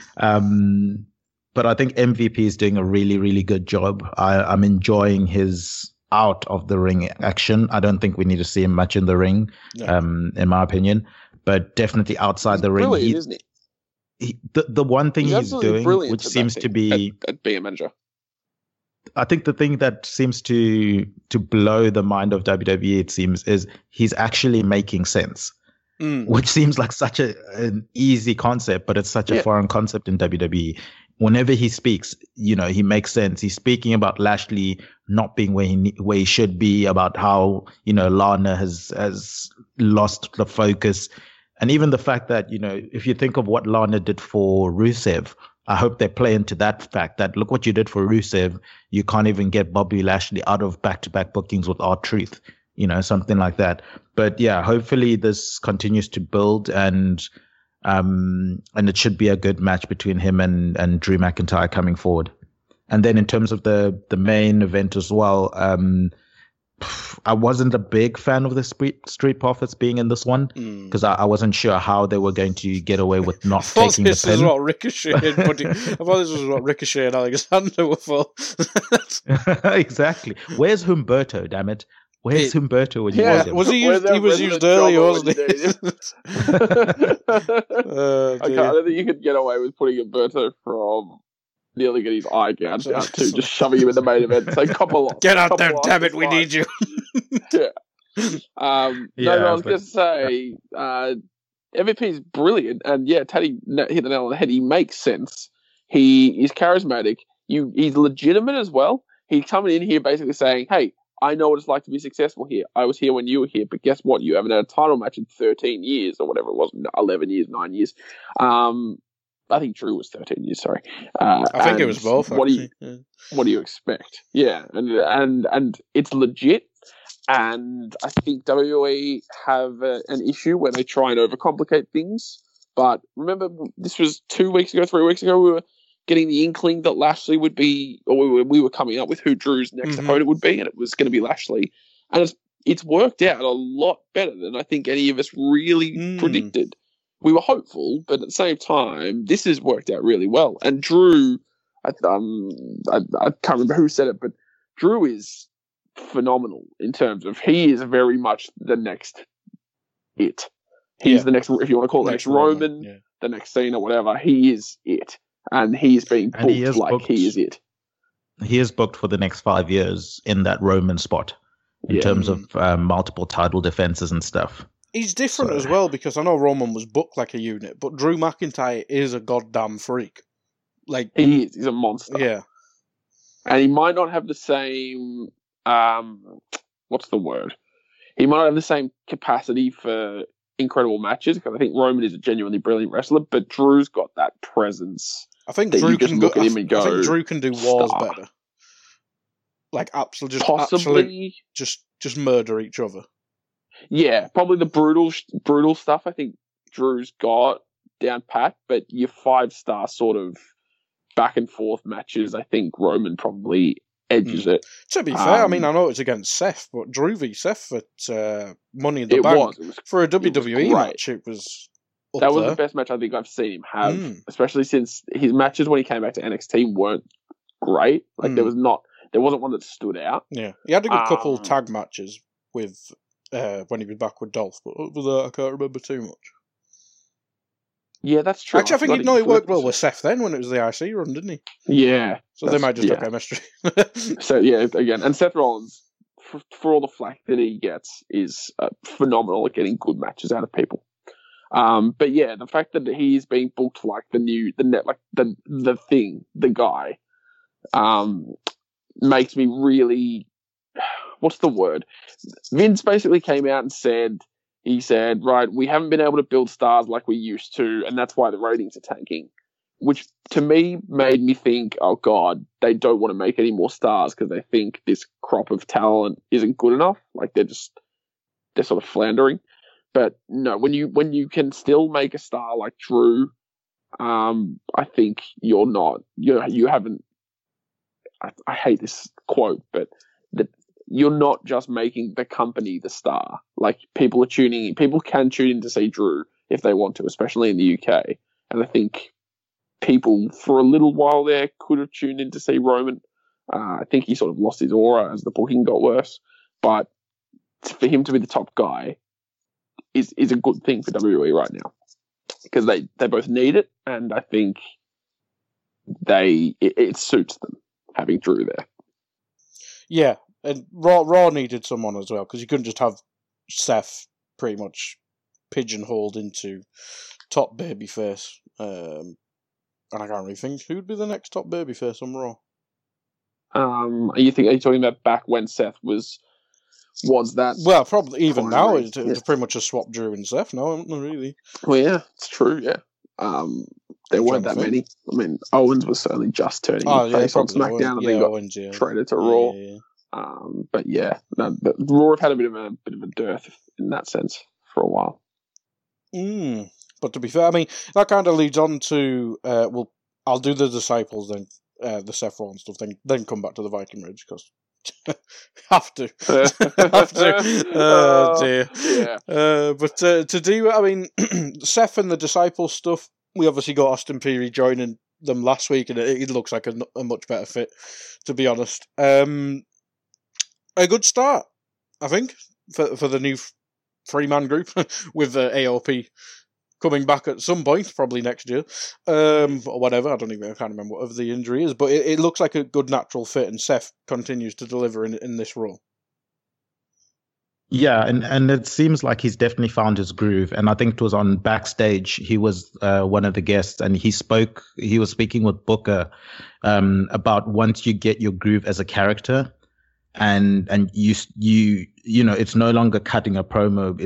But I think MVP is doing a really, really good job. I'm enjoying his out of the ring action. I don't think we need to see him much in the ring, in my opinion, but definitely outside the ring. Brilliant, isn't he? The one thing he's doing, which seems to be at being a manager. I think the thing that seems to blow the mind of WWE, it seems, is he's actually making sense, which seems like such an easy concept, but it's such a foreign concept in WWE. Whenever he speaks, he makes sense. He's speaking about Lashley not being where he should be, about how, Lana has lost the focus. And even the fact that, if you think of what Lana did for Rusev, I hope they play into that fact that look what you did for Rusev. You can't even get Bobby Lashley out of back-to-back bookings with R-Truth, something like that. But yeah, hopefully this continues to build and it should be a good match between him and Drew McIntyre coming forward. And then in terms of the main event as well, I wasn't a big fan of the Street Profits being in this one because I wasn't sure how they were going to get away with not taking the pin. This is what Ricochet and I thought this was what Ricochet and Alexander were for. Exactly. Where's Humberto, damn it? Where's Humberto when you want him? He was used earlier, wasn't he? I don't think you could get away with putting Humberto from nearly get his eye gouged out too, just shoving him in the main event. So couple off. Get out there, damn it, we need you. I was going to say, MVP is brilliant, and Teddy hit the nail on the head. He makes sense. He is charismatic. He's legitimate as well. He's coming in here basically saying, hey, I know what it's like to be successful here. I was here when you were here, but guess what? You haven't had a title match in 13 years or whatever it was, 11 years, 9 years. I think Drew was 13 years, sorry. I think it was both. What do you expect? Yeah, and it's legit. And I think WWE have an issue where they try and overcomplicate things. But remember, this was 2 weeks ago, 3 weeks ago, we were getting the inkling that Lashley would be, or we were coming up with who Drew's next opponent would be, and it was going to be Lashley. And it's it's worked out a lot better than I think any of us really predicted. We were hopeful, but at the same time, this has worked out really well. And Drew, I can't remember who said it, but Drew is phenomenal in terms of he is very much the next it. He's the next, if you want to call it, next Roman, the next Cena, whatever. He is it, and he's being booked he is it. He is booked for the next 5 years in that Roman spot in terms of multiple title defenses and stuff. He's different as well because I know Roman was booked like a unit, but Drew McIntyre is a goddamn freak. Like he's a monster. Yeah, and he might not have the same. What's the word? He might not have the same capacity for incredible matches because I think Roman is a genuinely brilliant wrestler, but Drew's got that presence. I think Drew can look at him and go. I think Drew can do wars better. Like absolutely, just murder each other. Yeah, probably the brutal stuff. I think Drew's got down pat, but your 5-star sort of back and forth matches, I think Roman probably edges it. To be fair, I mean, I know it's against Seth, but Drew v Seth at Money in the Bank for a WWE match, it was. That was the best match I think I've seen him have, especially since his matches when he came back to NXT weren't great. Like there wasn't one that stood out. Yeah, he had a good couple tag matches with when he was back with Dolph, but other than that, I can't remember too much. Yeah, that's true. Actually, I think he worked well with Seth then when it was the IC run, didn't he? Yeah. So they might just have chemistry. So yeah, again, and Seth Rollins, for all the flack that he gets, is phenomenal at getting good matches out of people. But yeah, the fact that he's being booked like the guy, makes me really. What's the word? Vince basically came out and said, right, we haven't been able to build stars like we used to, and that's why the ratings are tanking. Which to me made me think, oh God, they don't want to make any more stars because they think this crop of talent isn't good enough. Like they're sort of floundering. But no, when you can still make a star like Drew, I think you haven't. I hate this quote, but you're not just making the company the star. Like people can tune in to see Drew if they want to, especially in the UK. And I think people for a little while there could have tuned in to see Roman. I think he sort of lost his aura as the booking got worse. But for him to be the top guy is a good thing for WWE right now because they both need it, and I think it suits them having Drew there. Yeah, and Raw needed someone as well because you couldn't just have Seth pretty much pigeonholed into top babyface. And I can't really think who would be the next top babyface on Raw. Are you talking about back when Seth was that? Well, probably even now it's pretty much a swap Drew and Seth. No, not really. Well, yeah, it's true. Yeah, there weren't that many. I mean, Owens was certainly just turning face on SmackDown, and then got traded to Raw. Yeah. But yeah, Raw have had a bit of a dearth in that sense for a while. But to be fair, I mean that kind of leads on to I'll do the Disciples then, the Seth Rollins stuff, then come back to the Viking Ridge because have to. Oh dear. Yeah. But to do, I mean, Seth and the Disciples stuff. We obviously got Austin Theory joining them last week, and it looks like a much better fit, to be honest. A good start, I think, for the new 3-man group with AOP coming back at some point, probably next year, or whatever. I can't remember what the injury is, but it looks like a good natural fit, and Seth continues to deliver in this role. Yeah, and it seems like he's definitely found his groove. And I think it was on Backstage, he was one of the guests, and he was speaking with Booker about once you get your groove as a character, and you it's no longer cutting a promo.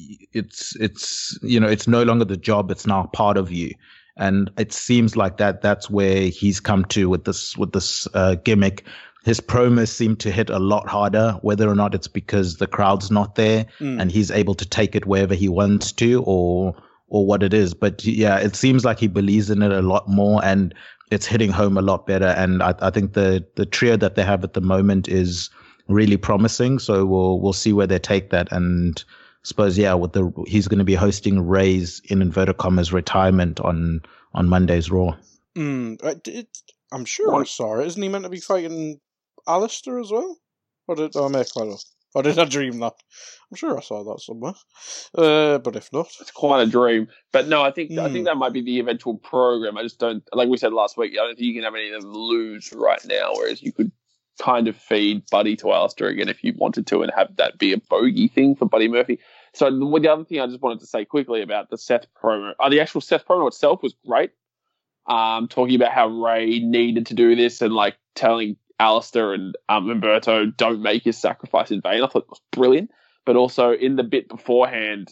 It's no longer the job. It's now part of you. And it seems like that's where he's come to with this gimmick. His promos seem to hit a lot harder, whether or not it's because the crowd's not there and he's able to take it wherever he wants to, or what it is. But yeah, it seems like he believes in it a lot more, and it's hitting home a lot better. And I think the trio that they have at the moment is really promising. So we'll see where they take that. And I suppose, he's going to be hosting Ray's, in inverted commas, retirement on Monday's Raw. I'm sure I saw it. Isn't he meant to be fighting Alistair as well? Or did I make that up? Or did I dream that? I'm sure I saw that somewhere. But if not, it's quite a dream. But no, I think that might be the eventual program. I just don't, like we said last week, I don't think you can have any of them lose right now, whereas you could kind of feed Buddy to Alistair again if you wanted to and have that be a bogey thing for Buddy Murphy. So the other thing I just wanted to say quickly about the Seth promo, the actual Seth promo itself was great. Talking about how Ray needed to do this and like telling Alistair and Humberto don't make his sacrifice in vain. I thought it was brilliant. But also in the bit beforehand,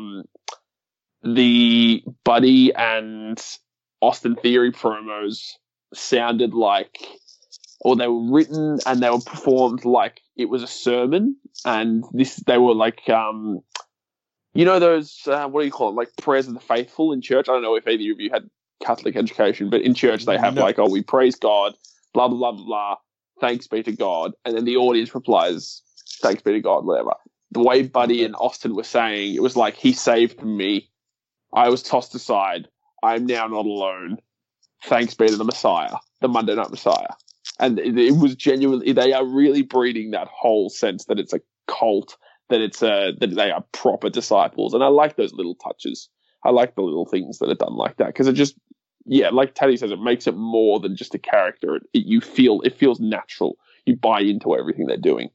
the Buddy and Austin Theory promos sounded like, or they were written and they were performed like it was a sermon. And they were like, you know those, what do you call it, like prayers of the faithful in church? I don't know if either of you had Catholic education, but in church they have we praise God, blah, blah, blah, blah, blah, thanks be to God. And then the audience replies, thanks be to God, whatever. The way Buddy and Austin were saying, it was like, he saved me. I was tossed aside. I am now not alone. Thanks be to the Messiah, the Monday Night Messiah. And it was genuinely, they are really breeding that whole sense that it's a cult, that they are proper disciples. And I like those little touches. I like the little things that are done like that, because it just, like Teddy says, it makes it more than just a character. It feels natural. You buy into everything they're doing.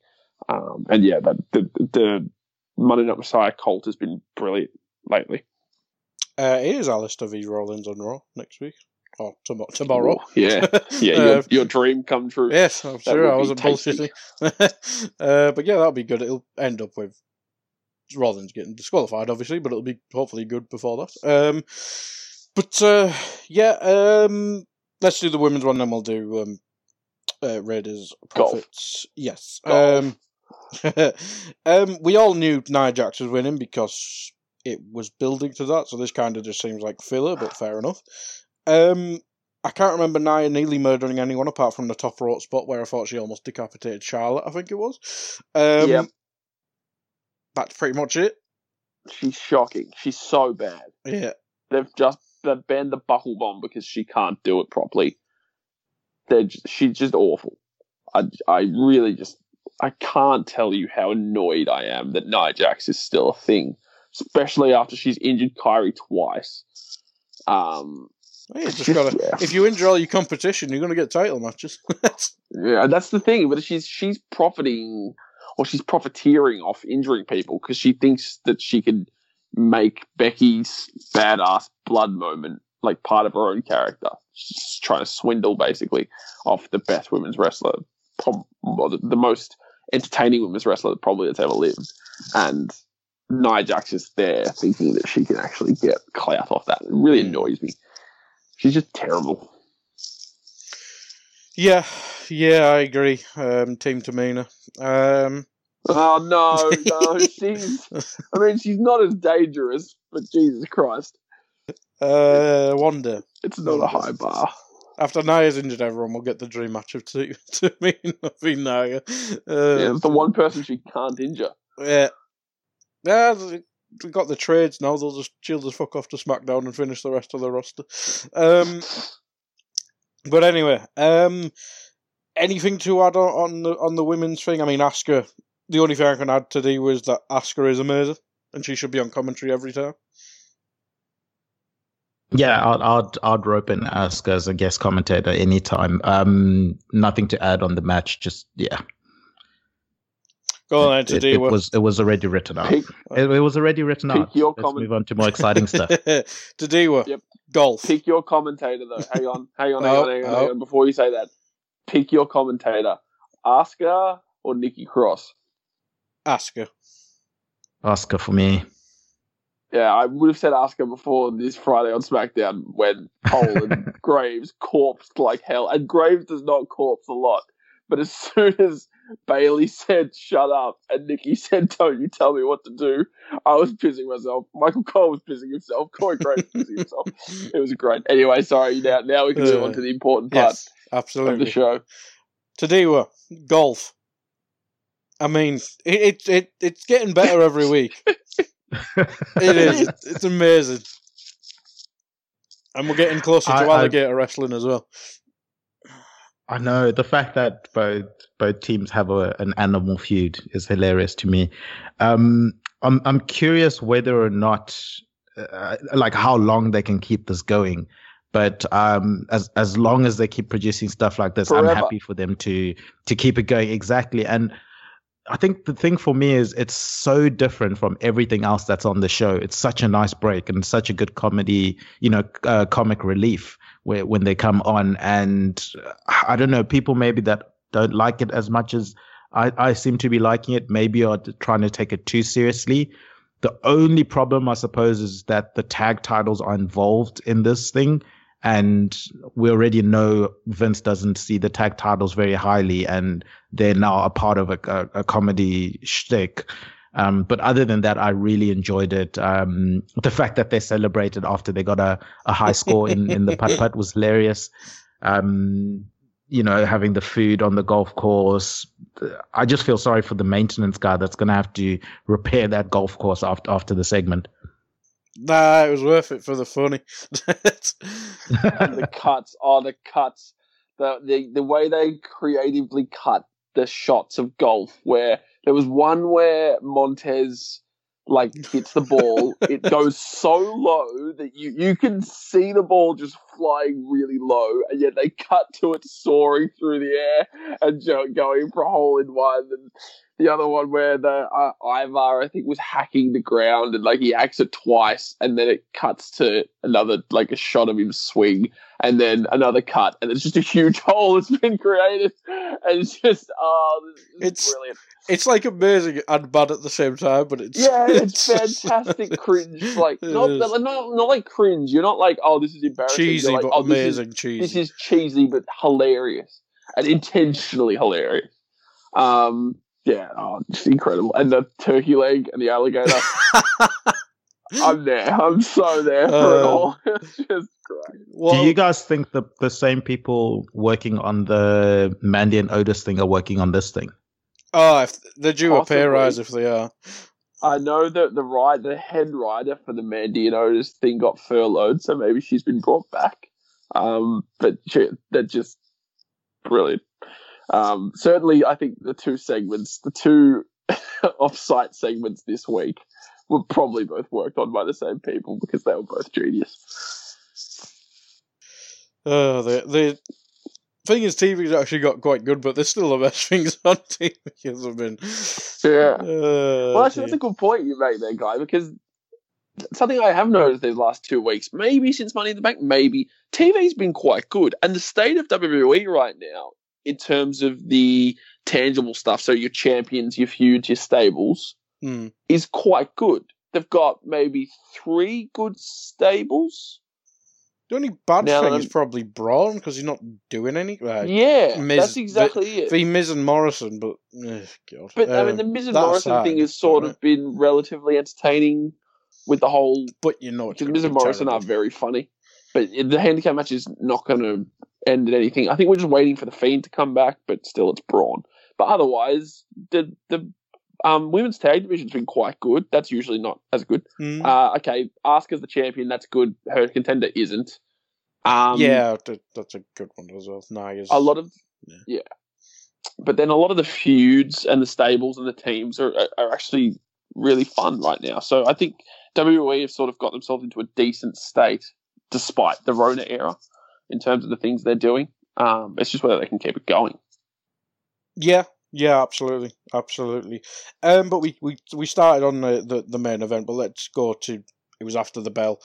The Monday Night Messiah cult has been brilliant lately. It is Alistair v. Rollins on Raw next week. Or tomorrow. Ooh, yeah. Your dream come true. Yes, I'm sure I wasn't bullshitting. But yeah, that'll be good. It'll end up with Rollins getting disqualified, obviously, but it'll be hopefully good before that. Let's do the women's one, then we'll do Raiders Profits. Golf. Yes. Golf. We all knew Nia Jax was winning because it was building to that, so this kind of just seems like filler, but fair enough. I can't remember Nia nearly murdering anyone apart from the top rope spot where I thought she almost decapitated Charlotte, I think it was. That's pretty much it. She's shocking. She's so bad. Yeah. They've banned the buckle bomb because she can't do it properly. She's just awful. I can't tell you how annoyed I am that Nia Jax is still a thing, especially after she's injured Kyrie twice. If you injure all your competition, you're going to get title matches. Yeah, that's the thing. But she's profiting, or she's profiteering off injuring people because she thinks that she can make Becky's badass blood moment like part of her own character. She's trying to swindle basically off the best women's wrestler, the most entertaining women's wrestler probably that's ever lived. And Nia Jax is there thinking that she can actually get clout off that. It really annoys me. She's just terrible. Yeah, I agree. Team Tamina. Oh no, she's not as dangerous, but Jesus Christ. Wonder. It's not a high bar. After Nia's injured everyone, we'll get the dream match of Tamina v. Nia. It's the one person she can't injure. Yeah, we got the trades now. She'll just fuck off to SmackDown and finish the rest of the roster. But anyway, anything to add on the women's thing? I mean, Asuka. The only thing I can add today was that Asuka is amazing, and she should be on commentary every time. Yeah, I'd rope in Asuka as a guest commentator anytime. Nothing to add on the match. Just Go on today. It was already written out. It was already written out. Let's move on to more exciting stuff. Today, golf. Pick your commentator though. Hang on. Before you say that, pick your commentator. Asuka or Nikki Cross? Asuka. Asuka for me. Yeah, I would have said Asuka before this Friday on SmackDown when Cole and Graves corpsed like hell. And Graves does not corpse a lot. But as soon as Bayley said, shut up, and Nikki said, don't you tell me what to do, I was pissing myself. Michael Cole was pissing himself. Corey Graves was pissing himself. It was great. Anyway, sorry. Now we can move on to the important part absolutely. of the show. Today, golf. I mean, it's getting better every week. It is. It's amazing. And we're getting closer to alligator wrestling as well. I know the fact that both teams have an animal feud is hilarious to me. I'm curious whether or not, like, how long they can keep this going. But as long as they keep producing stuff like this, Forever. I'm happy for them to keep it going. Exactly. And I think the thing for me is it's so different from everything else that's on the show. It's such a nice break and such a good comedy, comic relief when they come on. And I don't know, people maybe that don't like it as much as I seem to be liking it, maybe are trying to take it too seriously. The only problem, I suppose, is that the tag titles are involved in this thing. And we already know Vince doesn't see the tag titles very highly, and they're now a part of a comedy shtick. But other than that, I really enjoyed it. The fact that they celebrated after they got a high score in the putt-putt was hilarious. Having the food on the golf course. I just feel sorry for the maintenance guy that's going to have to repair that golf course after the segment. Nah, it was worth it for the funny. The cuts. The way they creatively cut the shots of golf, where there was one where Montez hits the ball, it goes so low that you can see the ball just flying really low, and yet they cut to it soaring through the air and going for a hole in one. And the other one where the Ivar, I think, was hacking the ground and he hacks it twice, and then it cuts to another a shot of him swing, and then another cut, and it's just a huge hole that's been created, and it's just it's brilliant. It's amazing and bad at the same time, but it's fantastic cringe. Not like cringe. You're not oh, this is embarrassing. Cheesy, You're but amazing cheesy. This is cheesy but hilarious and intentionally hilarious. Just incredible. And the turkey leg and the alligator. I'm there. I'm so there for it all. It's just great. Well, do you guys think the same people working on the Mandy and Otis thing are working on this thing? Oh, if they're due a pay rise if they are. I know that the head writer for the Mandy and Otis thing got furloughed, so maybe she's been brought back. But they're just brilliant. Certainly, I think the two off-site segments this week were probably both worked on by the same people because they were both genius. The thing is, TV's actually got quite good, but they're still the best things on TV. Yeah. Well, actually, that's a good point you make there, Guy, because something I have noticed these last 2 weeks, maybe since Money in the Bank, maybe TV's been quite good. And the state of WWE right now, in terms of the tangible stuff, so your champions, your feuds, your stables, is quite good. They've got maybe 3 good stables. The only bad thing is probably Braun, because he's not doing any. Miz, that's exactly it. For Miz and Morrison, but God. But the Miz and Morrison thing has sort of been relatively entertaining with the whole. But because Miz and Morrison are very funny. But the handicap match is not going to end in anything. I think we're just waiting for the Fiend to come back, but still, it's Braun. But otherwise, the women's tag division's been quite good. That's usually not as good. Okay, Asuka's the champion. That's good. Her contender isn't. That's a good one as well. Nia's, a lot of but then a lot of the feuds and the stables and the teams are actually really fun right now. So I think WWE have sort of got themselves into a decent state despite the Rona era in terms of the things they're doing. It's just whether they can keep it going. Yeah, absolutely. But we started on the main event, but let's go to, it was after the bell.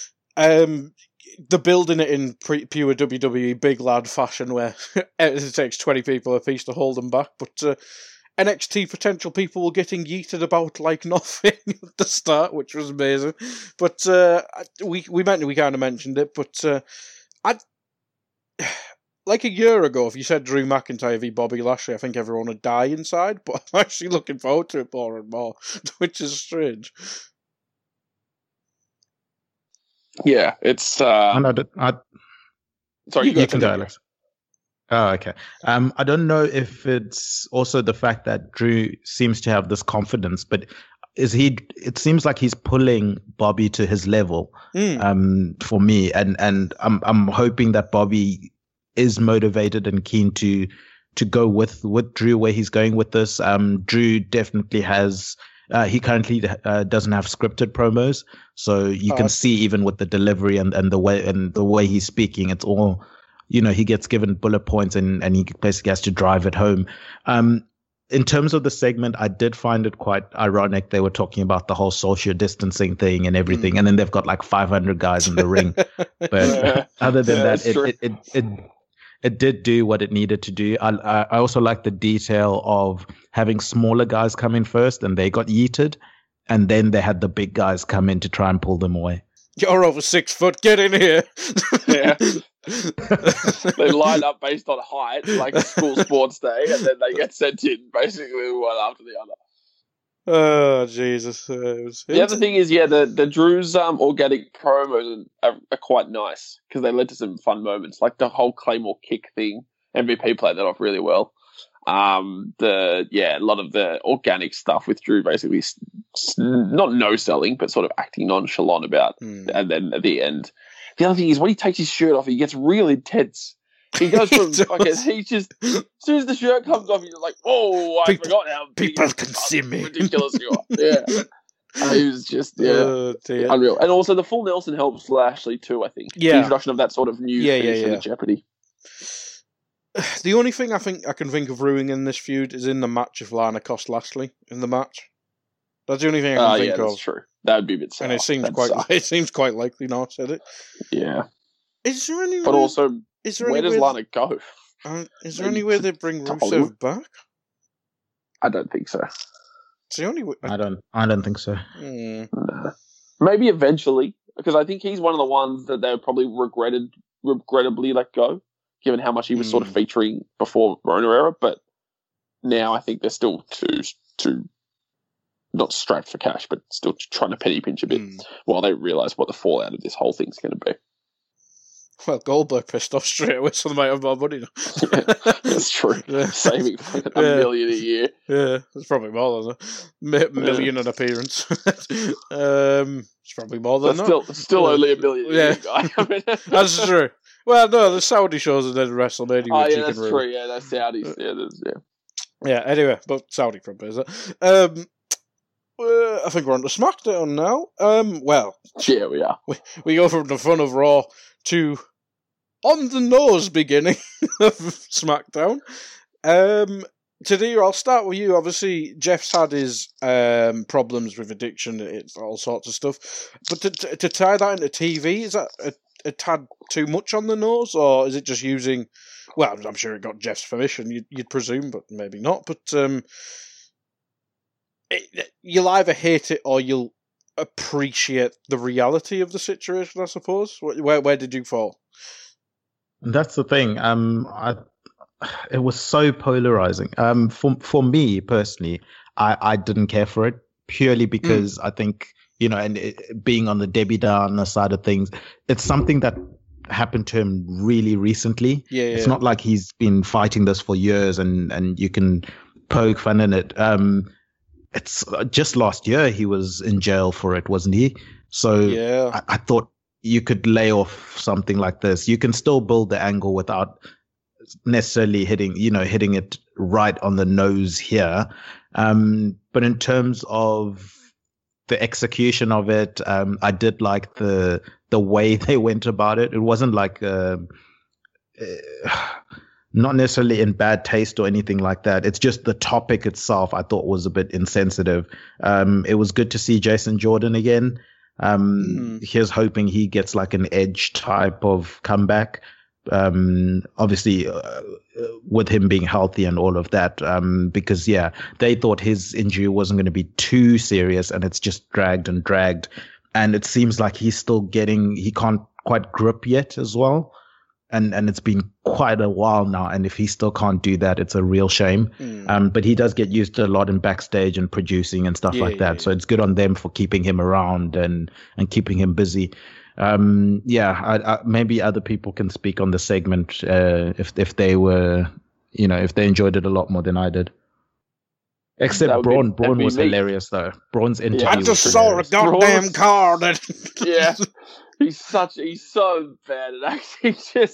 The building it in pure WWE big lad fashion, where it takes 20 people apiece to hold them back, but NXT potential people were getting yeeted about like nothing at the start, which was amazing. But we kind of mentioned it, but like a year ago, if you said Drew McIntyre v Bobby Lashley, I think everyone would die inside, but I'm actually looking forward to it more and more, which is strange. Yeah, it's... Sorry, you can go, Alex. Oh, okay. I don't know if it's also the fact that Drew seems to have this confidence, but it seems like he's pulling Bobby to his level, for me. And I'm hoping that Bobby is motivated and keen to go with Drew where he's going with this. Drew definitely has, he currently doesn't have scripted promos. So you can see even with the delivery and the way he's speaking, it's all, he gets given bullet points and he basically has to drive it home. In terms of the segment, I did find it quite ironic. They were talking about the whole social distancing thing and everything, and then they've got like 500 guys in the ring. But other than that, it did do what it needed to do. I also like the detail of having smaller guys come in first, and they got yeeted, and then they had the big guys come in to try and pull them away. You're over 6 foot. Get in here. Yeah. They line up based on height, like a school sports day, and then they get sent in basically one after the other. Oh, Jesus. The other thing is, the Drew's organic promos are quite nice because they led to some fun moments, like the whole Claymore kick thing. MVP played that off really well. A lot of the organic stuff with Drew basically not no-selling, but sort of acting nonchalant about. And then at the end, the other thing is when he takes his shirt off, he gets real intense. He goes from he just, as soon as the shirt comes off, he's like, "Whoa, I forgot how people can see me. Ridiculous you are." Yeah, he was just unreal. And also the full Nelson helps Lashley too. I think the introduction of that sort of new finish in Jeopardy. The only thing I think I can think of ruining this feud is in the match if Lana cost Lashley in the match. That's the only thing I can think of. That's true. That would be a bit sad. And it seems quite likely now I said it. Yeah. Is there any? But also, where does Lana go? Is there any way they bring Rusev back? I don't think so. It's the only way. I don't think so. Maybe eventually, because I think he's one of the ones that they would probably regrettably let go, given how much he was sort of featuring before Rona era. But now I think they're still too not strapped for cash, but still trying to penny pinch a bit while they realise what the fallout of this whole thing's going to be. Well, Goldberg pissed off straight away, so they might have more money now. That's true. Saving $1 million a year. Yeah, it's probably more than a million an appearance. It's probably more than that. Still only $1 million a year, guy. I mean, that's true. Well, no, the Saudi shows and then WrestleMania. Oh, yeah, that's true. Yeah, that's Saudis. Yeah, anyway, but Saudi from is it? I think we're on to SmackDown now. Yeah, we are. We go from the fun of Raw to on the nose beginning of SmackDown. Today, I'll start with you. Obviously, Jeff's had his problems with addiction, it's all sorts of stuff. But to tie that into TV, is that a tad too much on the nose, or is it just using? Well, I'm sure it got Jeff's permission. You'd presume, but maybe not. But you'll either hate it or you'll appreciate the reality of the situation, I suppose. Where did you fall? That's the thing. It was so polarizing. For me personally, I didn't care for it purely because I think, being on the Debbie Downer side of things, it's something that happened to him really recently. It's not like he's been fighting this for years and you can poke fun in it. It's just last year he was in jail for it, wasn't he? So I thought you could lay off something like this. You can still build the angle without necessarily hitting it right on the nose here. But in terms of the execution of it, I did like the way they went about it. It wasn't like not necessarily in bad taste or anything like that. It's just the topic itself I thought was a bit insensitive. It was good to see Jason Jordan again. Here's hoping he gets like an Edge type of comeback. Obviously, with him being healthy and all of that, because they thought his injury wasn't going to be too serious, and it's just dragged, and it seems like he's still he can't quite grip yet as well. And it's been quite a while now. And if he still can't do that, it's a real shame. But he does get used to a lot in backstage and producing and stuff like that. So it's good on them for keeping him around and keeping him busy. Maybe other people can speak on the segment if they were, if they enjoyed it a lot more than I did. Except Braun. Braun was hilarious though. Braun's interview. I just saw a goddamn card. Yeah. He's so bad at acting.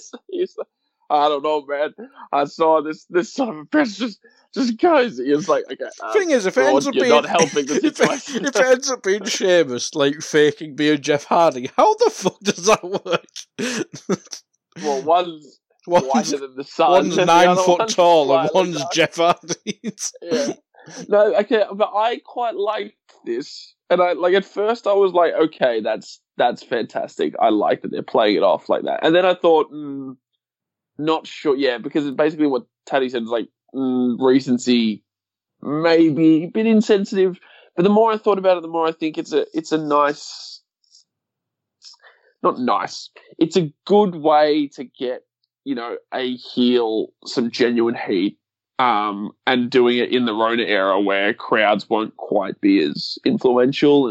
I don't know, man. I saw this son of a bitch just goes. It's like, okay. Thing is, if it ends up being not helping the situation, if it ends up being Sheamus like faking being Jeff Hardy, how the fuck does that work? Well, one's whiter than the sun. One's 9 foot tall, and one's dark. Jeff Hardy. Yeah. No, okay, but I quite liked this, and at first I was like, okay, that's fantastic. I like that they're playing it off like that. And then I thought, not sure. Yeah, because it's basically what Taddy said is like, recency, maybe a bit insensitive. But the more I thought about it, the more I think it's a nice, not nice. It's a good way to get, a heel some genuine heat. And doing it in the Rona era where crowds won't quite be as influential,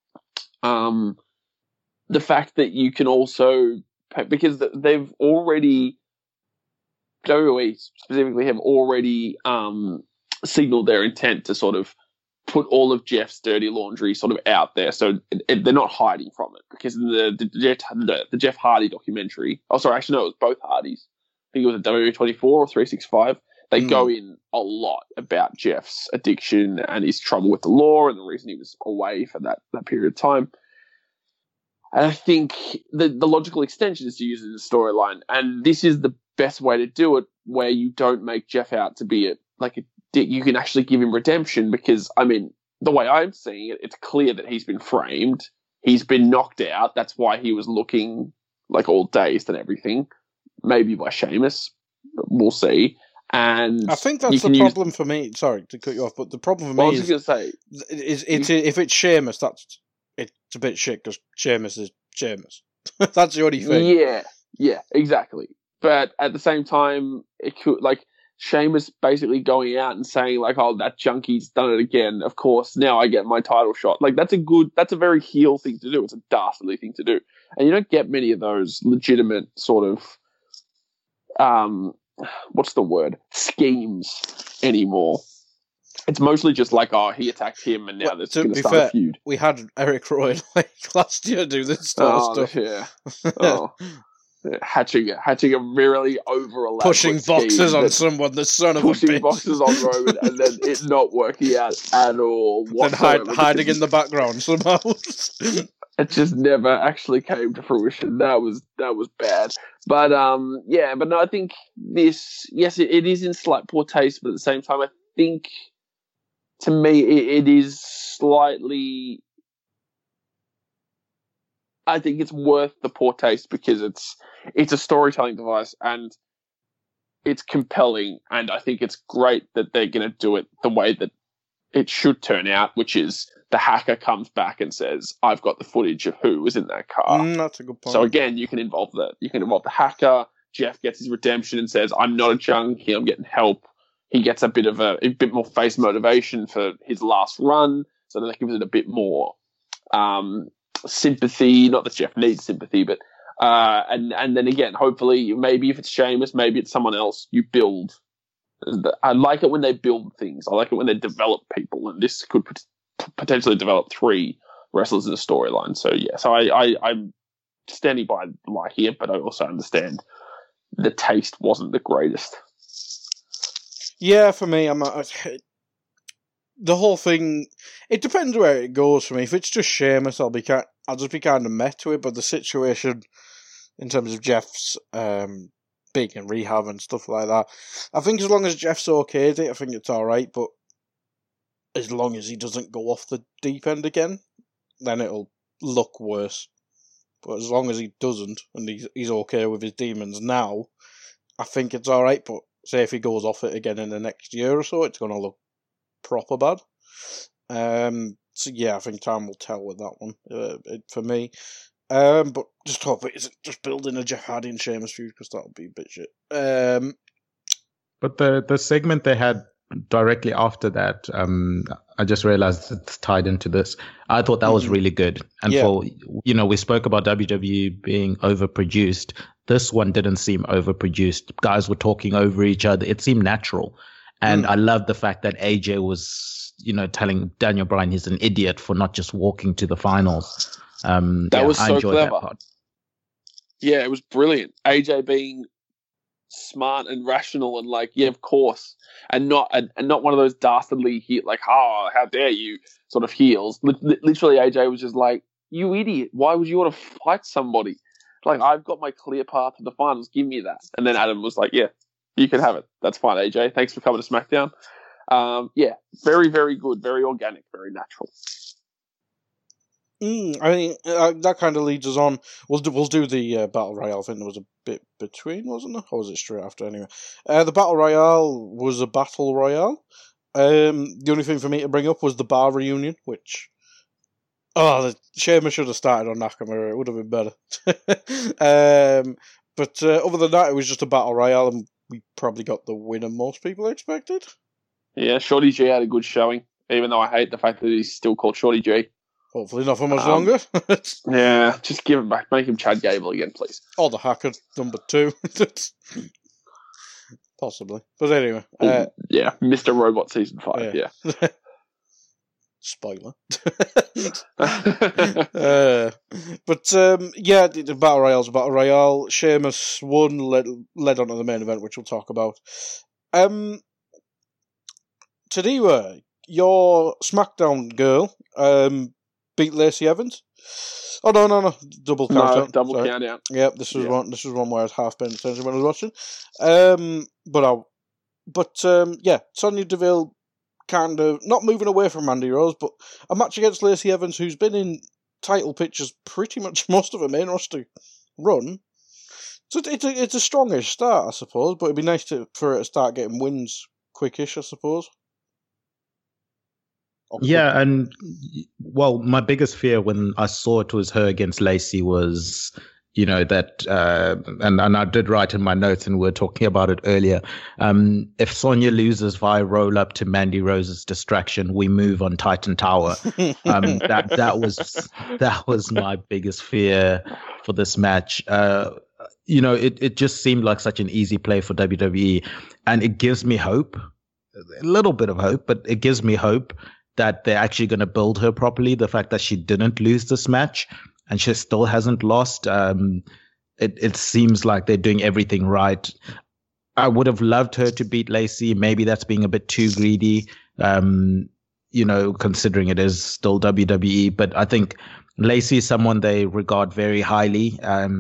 and the fact that you can also, because they've already, WWE specifically have already signaled their intent to sort of put all of Jeff's dirty laundry sort of out there, so they're not hiding from it. Because in the Jeff Hardy documentary, actually no, it was both Hardys. I think it was a WWE 24 or 365. They go in a lot about Jeff's addiction and his trouble with the law and the reason he was away for that period of time. And I think the logical extension is to use it in a storyline. And this is the best way to do it, where you don't make Jeff out to be a dick. You can actually give him redemption because, the way I'm seeing it, it's clear that he's been framed. He's been knocked out. That's why he was looking like all dazed and everything. Maybe by Sheamus. We'll see. And I think that's the problem for me. Sorry to cut you off, but the problem for me is if it's Sheamus, it's a bit shit because Sheamus is Sheamus. That's the only thing. Yeah, exactly. But at the same time, it could Sheamus basically going out and saying "Oh, that junkie's done it again." Of course, now I get my title shot. That's a very heel thing to do. It's a dastardly thing to do, and you don't get many of those legitimate sort of what's the word? Schemes anymore. It's mostly just he attacked him and now there's going to start a feud. We had Eric Rowan last year do this sort of stuff. Yeah. Hatching a really over-elaborate pushing boxes on someone, the son of a bitch. Pushing boxes on Roman and then it not working out at all. Then hiding in the background somehow. It just never actually came to fruition. That was bad. But but no, I think this, yes, it is in slight poor taste, but at the same time, I think to me it is slightly. I think it's worth the poor taste because it's a storytelling device and it's compelling, and I think it's great that they're going to do it the way that it should turn out, which is the hacker comes back and says, "I've got the footage of who was in that car." That's a good point. So again, you can involve the hacker. Jeff gets his redemption and says, "I'm not a junkie. I'm getting help." He gets a bit more face motivation for his last run, so that gives it a bit more sympathy. Not that Jeff needs sympathy, but and then again, hopefully, maybe if it's Sheamus, maybe it's someone else. You build. I like it when they build things. I like it when they develop people, and this could potentially develop 3 wrestlers in a storyline. So yeah, so I'm standing by liking it, but I also understand the taste wasn't the greatest. Yeah, for me, the whole thing. It depends where it goes for me. If it's just Sheamus, I'll just be kind of met to it. But the situation in terms of Jeff's being in rehab and stuff like that, I think as long as Jeff's okay with it, I think it's all right. But as long as he doesn't go off the deep end again, then it'll look worse. But as long as he doesn't, and he's okay with his demons now, I think it's all right. But say if he goes off it again in the next year or so, it's going to look proper bad. So yeah, I think time will tell with that one for me. But just hope it isn't just building a Jeff Hardy and Sheamus feud, because that would be a bit shit. But the segment they had directly after that, I just realized it's tied into this. I thought that was really good. And we spoke about WWE being overproduced. This one didn't seem overproduced. Guys were talking over each other. It seemed natural. And I love the fact that AJ was, telling Daniel Bryan he's an idiot for not just walking to the finals. That was so clever. That part. Yeah, it was brilliant. AJ being smart and rational and of course, and not one of those dastardly how dare you sort of heels. Literally, AJ was just like, you idiot, why would you want to fight somebody? I've got my clear path to the finals, give me that. And then Adam was like, yeah, you can have it, that's fine, AJ, thanks for coming to SmackDown. Very, very good, very organic, very natural. I mean, that kind of leads us on. We'll do the Battle Royale. I think there was a bit between, wasn't there? Or was it straight after anyway? The Battle Royale was a Battle Royale. The only thing for me to bring up was the bar reunion, which... the Sheamus should have started on Nakamura. It would have been better. But other than that, it was just a Battle Royale, and we probably got the winner most people expected. Yeah, Shorty G had a good showing, even though I hate the fact that he's still called Shorty G. Hopefully not for much longer. Yeah, just give him back. Make him Chad Gable again, please. Or the Hacker number 2. Possibly. But anyway. Mr. Robot Season 5, yeah. Spoiler. The Battle Royale's a Battle Royale. Sheamus won, led on to the main event, which we'll talk about. Tadiwa, your SmackDown girl, beat Lacey Evans. Oh no! Double countdown. Double countdown. Yeah, this was one where I was half paying attention when I was watching. Sonya Deville kind of not moving away from Mandy Rose, but a match against Lacey Evans, who's been in title pictures pretty much most of her main roster run. So it's a strongish start, I suppose, but it'd be nice for her to start getting wins quickish, I suppose. Yeah, and my biggest fear when I saw it was her against Lacey was, that, and I did write in my notes, and we were talking about it earlier. If Sonya loses via roll up to Mandy Rose's distraction, we move on Titan Tower. That was my biggest fear for this match. It just seemed like such an easy play for WWE, and it gives me hope, a little bit of hope, but it gives me hope that they're actually going to build her properly. The fact that she didn't lose this match and she still hasn't lost, it seems like they're doing everything right. I would have loved her to beat Lacey. Maybe that's being a bit too greedy, considering it is still WWE. But I think Lacey is someone they regard very highly.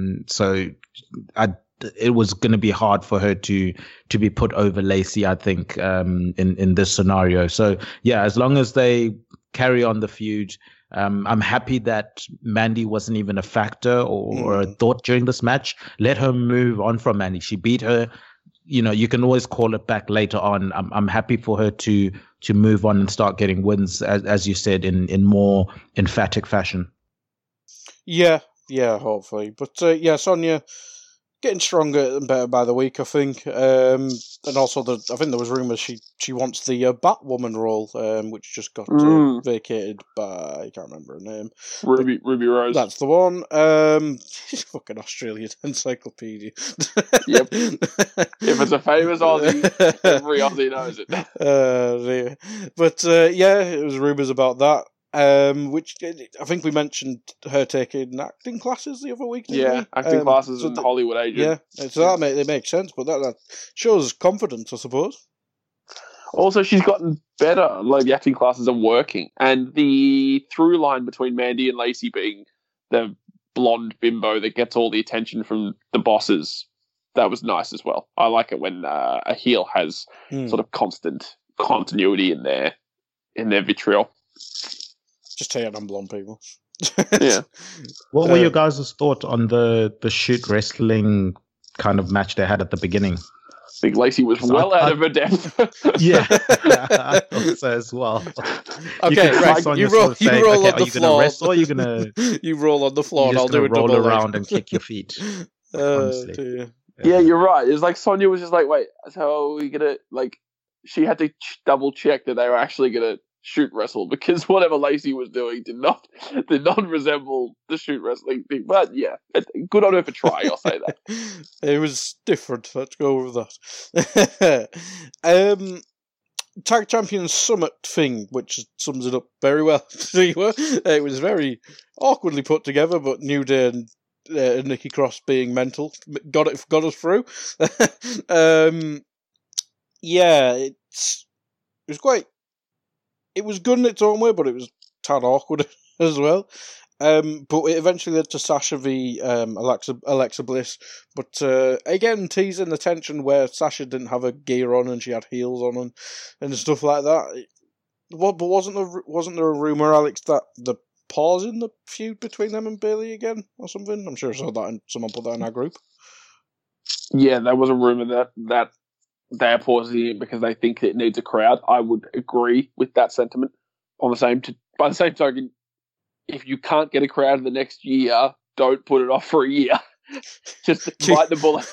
It was going to be hard for her to be put over Lacey, I think, in this scenario. So, yeah, as long as they carry on the feud, I'm happy that Mandy wasn't even a factor or a thought during this match. Let her move on from Mandy. She beat her. You can always call it back later on. I'm happy for her to move on and start getting wins, as you said, in more emphatic fashion. Yeah, hopefully. But, Sonya... getting stronger and better by the week, I think. And also, I think there was rumours she wants the Batwoman role, which just got vacated by, I can't remember her name. Ruby Rose. That's the one. She's fucking Australian encyclopedia. Yep. If it's a famous Aussie, every Aussie knows it. But it was rumours about that. Which I think we mentioned her taking acting classes the other week. Acting classes and Hollywood agent. Yeah, so that makes sense, but that shows confidence, I suppose. Also, she's gotten better. Like, the acting classes are working, and the through line between Mandy and Lacey being the blonde bimbo that gets all the attention from the bosses, that was nice as well. I like it when a heel has sort of constant continuity in their vitriol. Just tearing on blonde people. Yeah. What were your guys' thoughts on the shoot wrestling kind of match they had at the beginning? think Lacey was well out of her depth. Yeah, I thought so as well. Okay, right. You roll on the floor. Wrestle, or are you gonna? You roll on the floor, and I'll do a roll double around leg. and kick your feet. Dear. Yeah, you're right. It's like Sonya was just like, wait, so are we gonna like? She had to double check that they were actually gonna shoot wrestle because whatever Lacey was doing did not resemble the shoot wrestling thing. But yeah, good on her for trying. I'll say that. It was different. Let's go with that. Tag Champions Summit thing, which sums it up very well. It was very awkwardly put together, but New Day and Nikki Cross being mental got us through. Yeah, it was quite. It was good in its own way, but it was tad awkward as well. But it eventually led to Sasha v Alexa Bliss. But again, teasing the tension where Sasha didn't have her gear on and she had heels on and stuff like that. But wasn't there a rumor, Alex, that the pause in the feud between them and Bayley again or something? I'm sure I saw that and someone put that in our group. Yeah, there was a rumor that they're pausing it because they think it needs a crowd. I would agree with that sentiment. By the same token, if you can't get a crowd in the next year, don't put it off for a year. Just bite the bullet.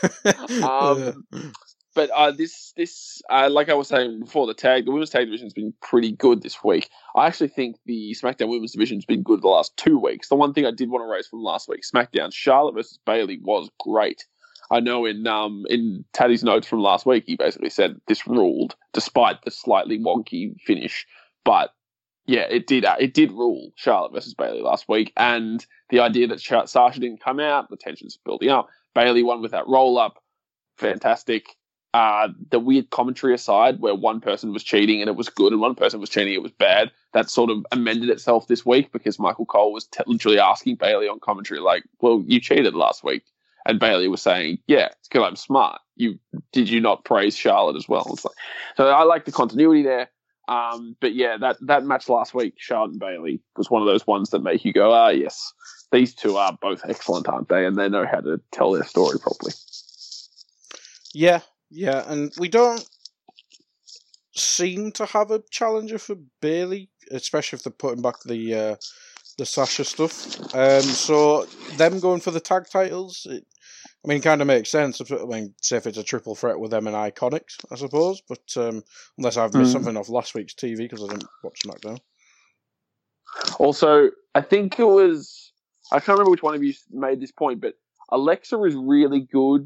But this like I was saying before, the women's tag division has been pretty good this week. I actually think the SmackDown women's division has been good the last 2 weeks. The one thing I did want to raise from last week, SmackDown, Charlotte versus Bayley was great. I know in Taddy's notes from last week, he basically said this ruled, despite the slightly wonky finish. But yeah, it did rule Charlotte versus Bayley last week, and the idea that Sasha didn't come out, the tension's building up. Bayley won with that roll up, fantastic. The weird commentary aside, where one person was cheating and it was good, and one person was cheating, it was bad. That sort of amended itself this week because Michael Cole was literally asking Bayley on commentary, like, "Well, you cheated last week." And Bayley was saying, yeah, it's because I'm smart. Did you not praise Charlotte as well? It's like, so I like the continuity there. But yeah, that match last week, Charlotte and Bayley, was one of those ones that make you go, yes, these two are both excellent, aren't they? And they know how to tell their story properly. Yeah, and we don't seem to have a challenger for Bayley, especially if they're putting back the Sasha stuff. So them going for the tag titles, it kind of makes sense. Say if it's a triple threat with them and Iconics, I suppose. But unless I've missed something off last week's TV because I didn't watch SmackDown. Also, I think it was, I can't remember which one of you made this point, but Alexa is really good.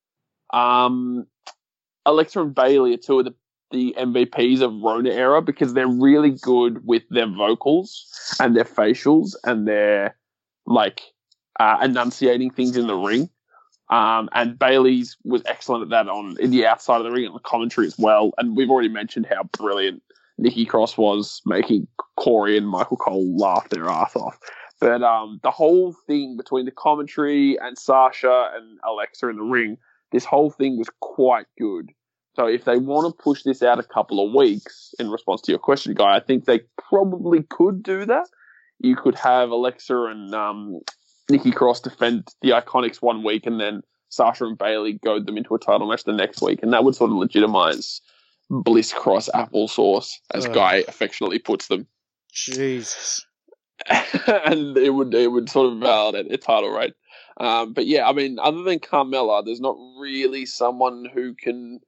Alexa and Bayley are two of the MVPs of Rona era because they're really good with their vocals and their facials and their enunciating things in the ring. And Bayley's was excellent at that in the outside of the ring and the commentary as well. And we've already mentioned how brilliant Nikki Cross was making Corey and Michael Cole laugh their ass off. But the whole thing between the commentary and Sasha and Alexa in the ring, this whole thing was quite good. So if they want to push this out a couple of weeks, in response to your question, Guy, I think they probably could do that. You could have Alexa and Nikki Cross defend the Iconics 1 week and then Sasha and Bayley goad them into a title match the next week. And that would sort of legitimize Bliss Cross applesauce, as Guy affectionately puts them. Jesus. And it would sort of validate their title reign. But yeah, other than Carmella, there's not really someone who can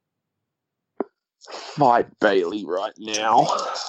fight Bayley right now.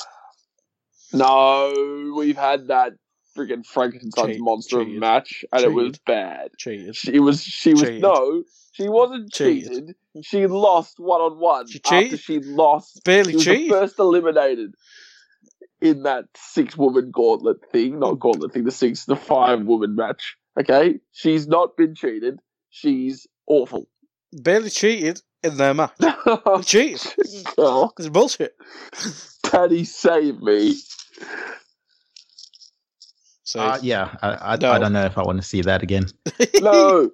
No, we've had that freaking Frankenstein's monster match, and it was bad. Cheated. She wasn't cheated. She lost 1-on-1 after she lost. Bayley cheated. First eliminated in that 6-woman gauntlet thing, not gauntlet thing, the 5-woman match. Okay, she's not been cheated. She's awful. Bayley cheated in their match. Cheated. It's bullshit. Daddy, save me. So I don't know if I want to see that again. No.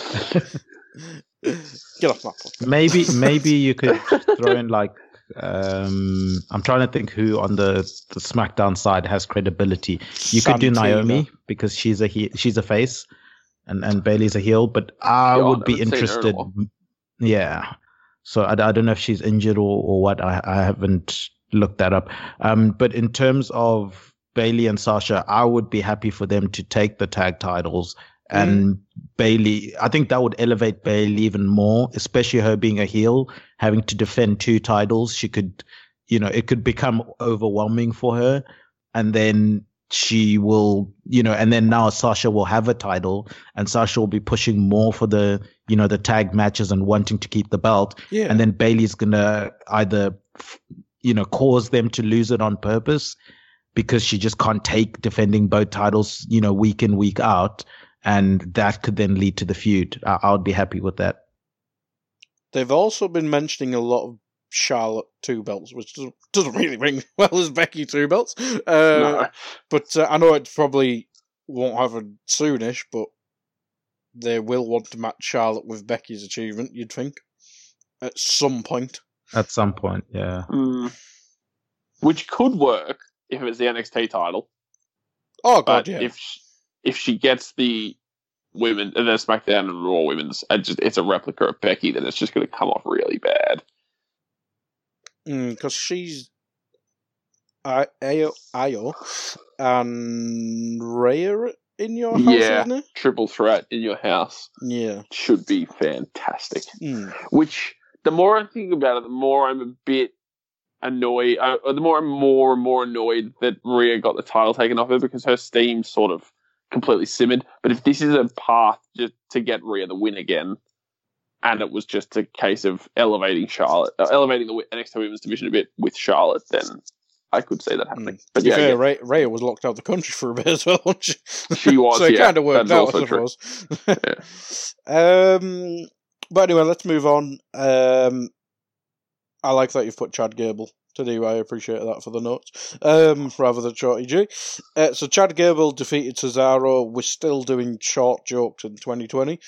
Get off my phone. Maybe you could throw in I'm trying to think who on the SmackDown side has credibility. You could do Naomi because she's a face, and Bayley's a heel. But I would be interested. Yeah, So I don't know if she's injured or what. I haven't looked that up. But in terms of Bailey and Sasha, I would be happy for them to take the tag titles. And Bailey, I think that would elevate Bailey even more, especially her being a heel, having to defend 2 titles. She could, it could become overwhelming for her. And then she will, and then now Sasha will have a title, and Sasha will be pushing more for the, the tag matches and wanting to keep the belt. Yeah. And then Bailey's going to either, cause them to lose it on purpose because she just can't take defending both titles, week in, week out. And that could then lead to the feud. I would be happy with that. They've also been mentioning a lot of Charlotte 2 belts, which doesn't really ring well as Becky 2 belts. No. But I know it probably won't happen soonish, but they will want to match Charlotte with Becky's achievement, you'd think, at some point. At some point, yeah. Which could work if it was the NXT title. Oh, God, but yeah. If she gets the women, and then SmackDown and Raw women's, it's a replica of Becky, then it's just going to come off really bad. Because she's Ayo and Rhea in your house, isn't it? Triple threat in your house. Yeah. Should be fantastic. Which, the more I think about it, the more I'm a bit annoyed, the more I'm more and more annoyed that Rhea got the title taken off her, because her steam sort of completely simmered. But if this is a path just to get Rhea the win again, and it was just a case of elevating the NXT Women's Division a bit with Charlotte, then I could see that happening. But to be fair, Rhea was locked out of the country for a bit as well, wasn't she? She was, so it kind of worked out, I suppose. But anyway, let's move on. I like that you've put Chad Gable to do. I appreciate that for the notes, rather than Shorty G. So Chad Gable defeated Cesaro. We're still doing short jokes in 2020.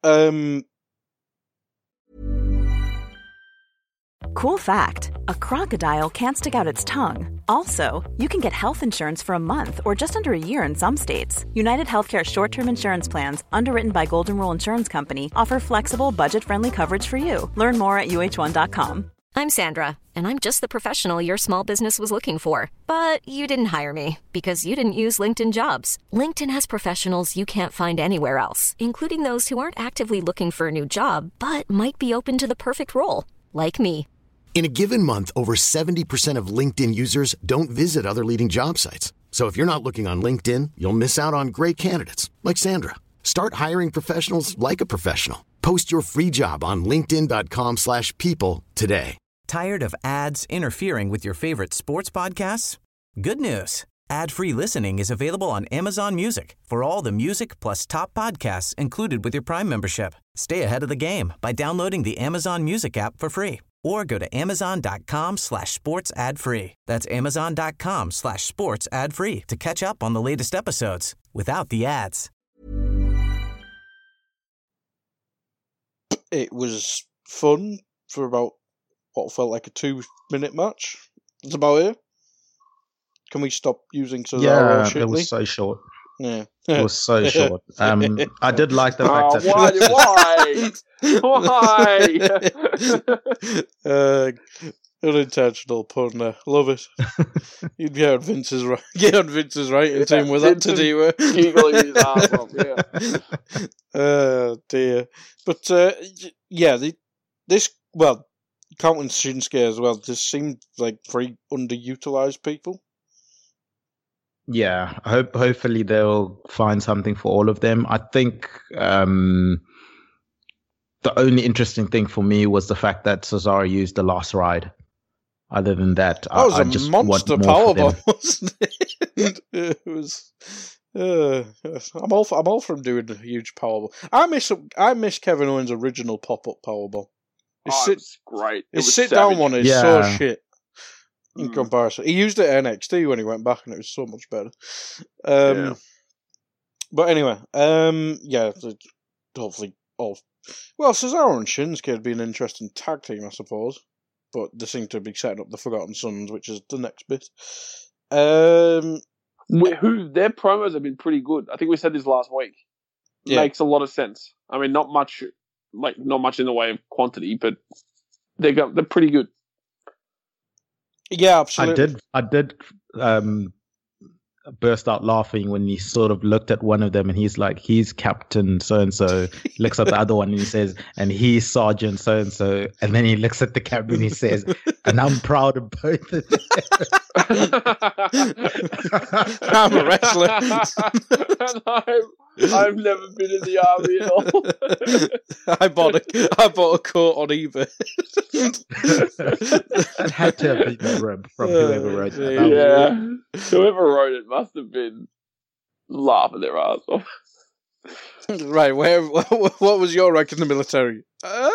Cool fact, a crocodile can't stick out its tongue. Also, you can get health insurance for a month or just under a year in some states. United Healthcare short-term insurance plans, underwritten by Golden Rule Insurance Company, offer flexible, budget-friendly coverage for you. Learn more at uh1.com. I'm Sandra, and I'm just the professional your small business was looking for. But you didn't hire me because you didn't use LinkedIn Jobs. LinkedIn has professionals you can't find anywhere else, including those who aren't actively looking for a new job, but might be open to the perfect role, like me. In a given month, over 70% of LinkedIn users don't visit other leading job sites. So if you're not looking on LinkedIn, you'll miss out on great candidates like Sandra. Start hiring professionals like a professional. Post your free job on linkedin.com/people today. Tired of ads interfering with your favorite sports podcasts? Good news. Ad-free listening is available on Amazon Music for all the music plus top podcasts included with your Prime membership. Stay ahead of the game by downloading the Amazon Music app for free. Or go to amazon.com/sports ad free. That's amazon.com/sports ad free to catch up on the latest episodes without the ads. It was fun for about what felt like a 2-minute match. That's about it. Can we stop using Cesaro? Yeah, shittily? It was so short. Yeah. It was so short. I did like the fact that... Why? Unintentional pun there. Love it. You'd get on Vince's right. Get on Vince's writing team with that to do it. Giggling his ass off, yeah. Oh dear. But counting Shinsuke as well, this seemed like very underutilized people. Yeah, hopefully they'll find something for all of them. I think the only interesting thing for me was the fact that Cesaro used the last ride. Other than that, I just monster want more powerbomb, wasn't it? It was. I'm all for him doing a huge powerbomb. I miss Kevin Owens' original pop-up powerbomb. It's great. His sit-down one is so shit. In comparison, he used it at NXT when he went back, and it was so much better. But anyway, hopefully Cesaro and Shinsuke would be an interesting tag team, I suppose. But they seem to be setting up the Forgotten Sons, which is the next bit. Their promos have been pretty good. I think we said this last week. Makes a lot of sense. I mean, not much in the way of quantity, but they're pretty good. Yeah, absolutely. I did burst out laughing when he sort of looked at one of them and he's like, he's Captain so-and-so, looks at the other one and he says, and he's Sergeant so-and-so, and then he looks at the camera and he says, and I'm proud of both of them. I'm a wrestler. And I've never been in the army at all. I bought a coat on eBay. That had to have been a rib from whoever wrote that. Yeah, whoever wrote it must have been laughing their ass off. Right, what was your rank in the military? Proud.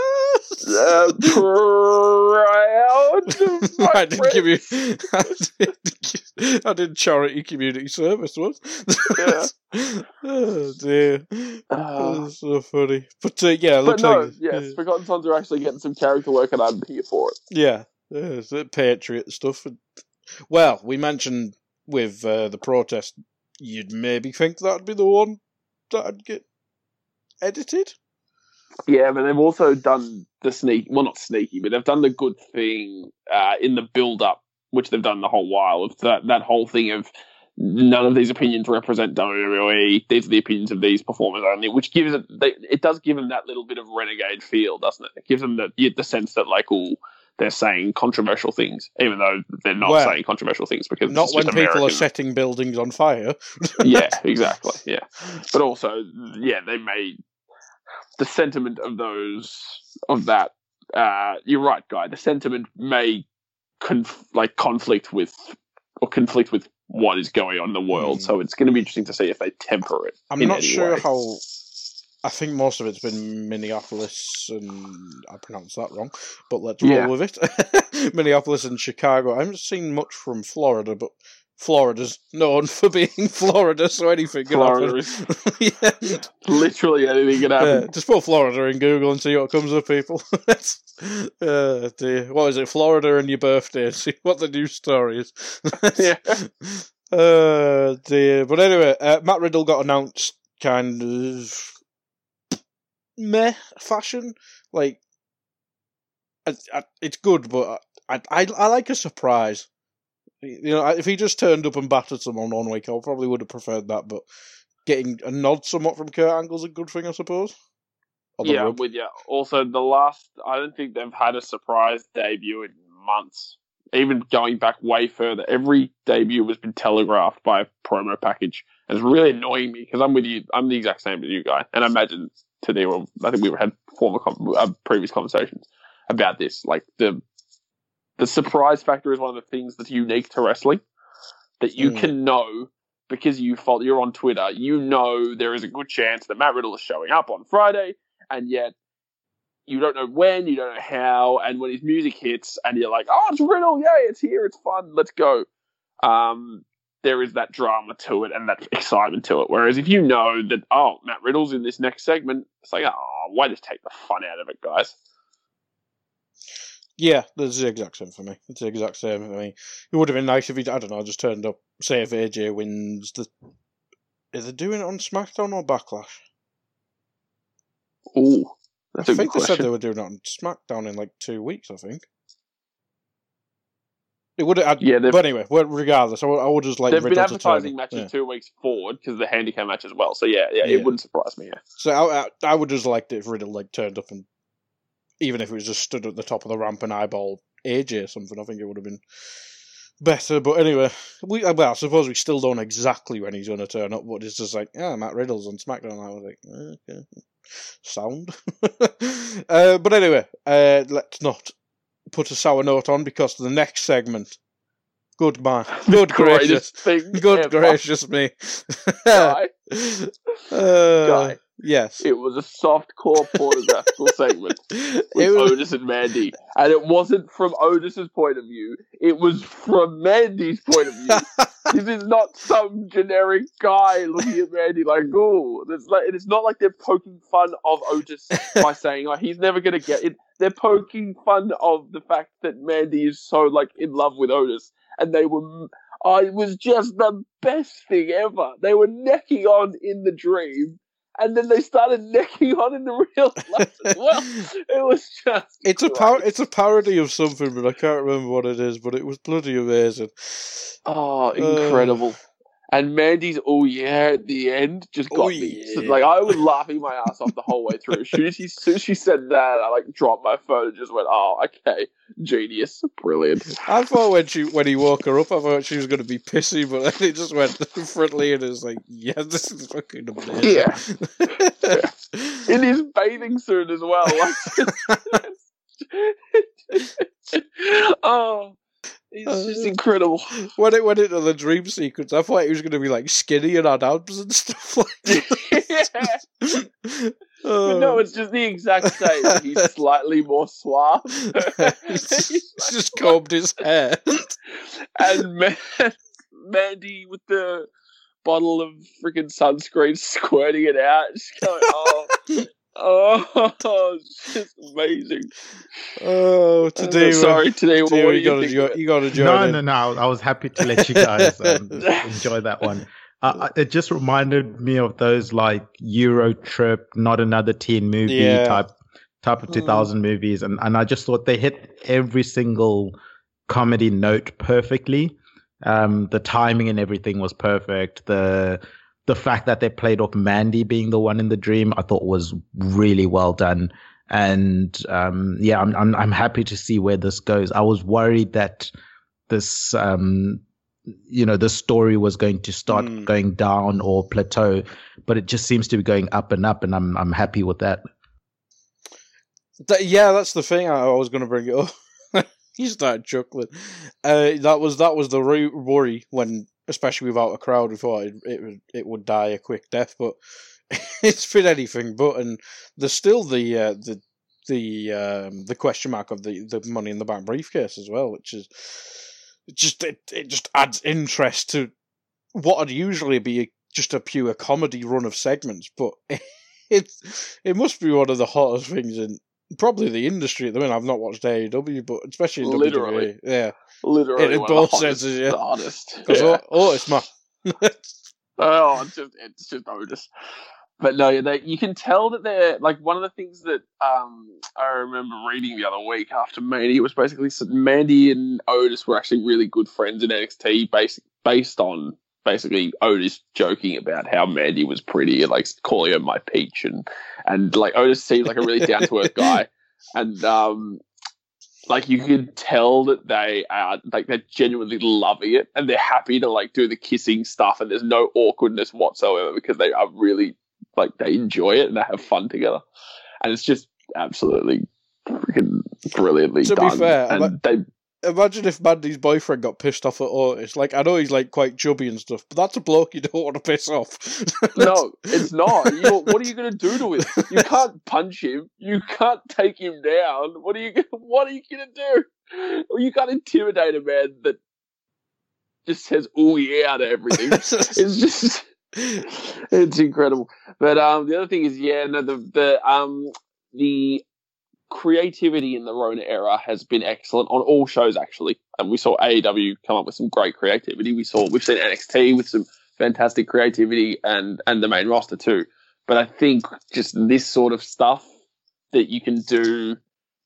I didn't give you. I did charity community service once. Yeah. Oh dear, that's so funny. But yeah, but no, yes, Forgotten Sons are actually getting some character work, and I'm here for it. Yeah, it's the Patriot stuff. Well, we mentioned with the protest, you'd maybe think that'd be the one that'd get edited. Yeah, but they've also done the not sneaky, but they've done the good thing in the build-up, which they've done the whole while, of that whole thing of none of these opinions represent WWE, these are the opinions of these performers only, which gives it does give them that little bit of renegade feel, doesn't it? It gives them the sense that, like, they're saying controversial things, even though they're not saying controversial things, because not when people American. are setting buildings on fire. Yeah, exactly. Yeah, but also, yeah, they made the sentiment of that. You're right, Guy. The sentiment may conflict with what is going on in the world. So it's going to be interesting to see if they temper it. I'm not sure how. I think most of it's been Minneapolis, and I pronounced that wrong, but let's roll with it. Minneapolis and Chicago. I haven't seen much from Florida, but Florida's known for being Florida, so anything can happen. Yeah. Literally anything can happen. Yeah, just put Florida in Google and see what comes up, people. Dear. What is it, Florida and your birthday? See what the news story is. Yeah. Dear. But anyway, Matt Riddle got announced kind of meh fashion. Like, it's good, but I like a surprise. You know, if he just turned up and battered someone one week, I probably would have preferred that. But getting a nod somewhat from Kurt Angle's a good thing, I suppose. Yeah, I'm with you. Also, I don't think they've had a surprise debut in months. Even going back way further, every debut has been telegraphed by a promo package. And it's really annoying me, because I'm with you. I'm the exact same as you, Guy. And I imagine today, I think we had previous conversations about this. Like, the surprise factor is one of the things that's unique to wrestling, that you can know because you're on Twitter. You know there is a good chance that Matt Riddle is showing up on Friday, and yet you don't know when, you don't know how, and when his music hits, and you're like, oh, it's Riddle, yay, it's here, it's fun, let's go. There is that drama to it and that excitement to it. Whereas if you know that, oh, Matt Riddle's in this next segment, it's like, oh, why just take the fun out of it, guys? Yeah, that's the exact same for me. It's the exact same for me. It would have been nice if he, I don't know, just turned up, say if AJ wins Is they doing it on SmackDown or Backlash? Ooh, that's a good question. I think they said they were doing it on SmackDown in like 2 weeks, I think. It would have, but anyway, regardless, I would just like. They've Riddle been advertising to matches 2 weeks forward because of the handicap match as well. So yeah, it wouldn't surprise me. Yeah. So I would just like it if Riddle turned up and, even if it was just stood at the top of the ramp and eyeball AJ or something, I think it would have been better. But anyway, I suppose we still don't exactly when he's going to turn up. But it's just like, Matt Riddle's on SmackDown. I was like, okay, sound. But anyway, let's not put a sour note on, because the next segment, good gracious me. Guy. Yes. It was a soft-core pornographical segment with Otis and Mandy. And it wasn't from Otis's point of view. It was from Mandy's point of view. This is not some generic guy looking at Mandy like, ooh. It's not like they're poking fun of Otis by saying, oh, he's never going to get it. They're poking fun of the fact that Mandy is so, like, in love with Otis. And it was just the best thing ever. They were necking on in the dream. and then they started necking on in the real life as well. It was just it's a parody of something, but I can't remember what it is. But it was bloody amazing. Oh, incredible! And Mandy's "oh yeah" at the end just got me. Yeah. Like, I was laughing my ass off the whole way through. As soon as she said that, I like dropped my phone and just went, "Oh, okay, genius, brilliant." I thought when he woke her up, I thought she was going to be pissy, but then it just went friendly and it was like, yeah, this is fucking amazing. Yeah. In his bathing suit as well. Oh. It's just incredible. When it went into the dream sequence, I thought he was going to be like skinny and had abs and stuff like that. Yeah. But no, it's just the exact same. He's slightly more suave. He's just combed his hair. And Mandy with the bottle of freaking sunscreen squirting it out. Just going, it's just amazing. Oh, today you got to join. No. I was happy to let you guys enjoy that one. It just reminded me of those like Euro Trip, Not Another Teen Movie type of 2000 movies, and I just thought they hit every single comedy note perfectly. The timing and everything was perfect. The fact that they played off Mandy being the one in the dream, I thought was really well done. And I'm happy to see where this goes. I was worried that this the story was going to start going down or plateau, but it just seems to be going up and up, and I'm happy with that. That's the thing. I was going to bring it up. You started chuckling. That was the worry when, especially without a crowd, we thought it would die a quick death, but it's been anything but. And there's still the question mark of the Money in the Bank briefcase as well, which is it just adds interest to what would usually be just a pure comedy run of segments, but it must be one of the hottest things in probably the industry at the minute. I've not watched AEW, but especially in WWE. Yeah. Literally, in both senses, yeah. The hottest. Because Otis, man. It's just Otis. But no, you can tell that they're like one of the things that I remember reading the other week after Mandy. It was basically Mandy and Otis were actually really good friends in NXT, based on basically Otis joking about how Mandy was pretty and like calling her my peach, and like Otis seemed like a really down to earth guy, and like you could tell that they are like they're genuinely loving it and they're happy to like do the kissing stuff, and there's no awkwardness whatsoever because they are really like they enjoy it and they have fun together, and it's just absolutely freaking brilliantly done. To be fair, and imagine if Mandy's boyfriend got pissed off at Otis. Like, I know he's like quite chubby and stuff, but that's a bloke you don't want to piss off. No, it's not. What are you going to do to him? You can't punch him. You can't take him down. What are you going to do? Well, you can't intimidate a man that just says "oh yeah" to everything. It's just, it's incredible. But the other thing is, the creativity in the Rona era has been excellent on all shows, actually. And we saw AEW come up with some great creativity. We've seen NXT with some fantastic creativity and the main roster too. But I think just this sort of stuff that you can do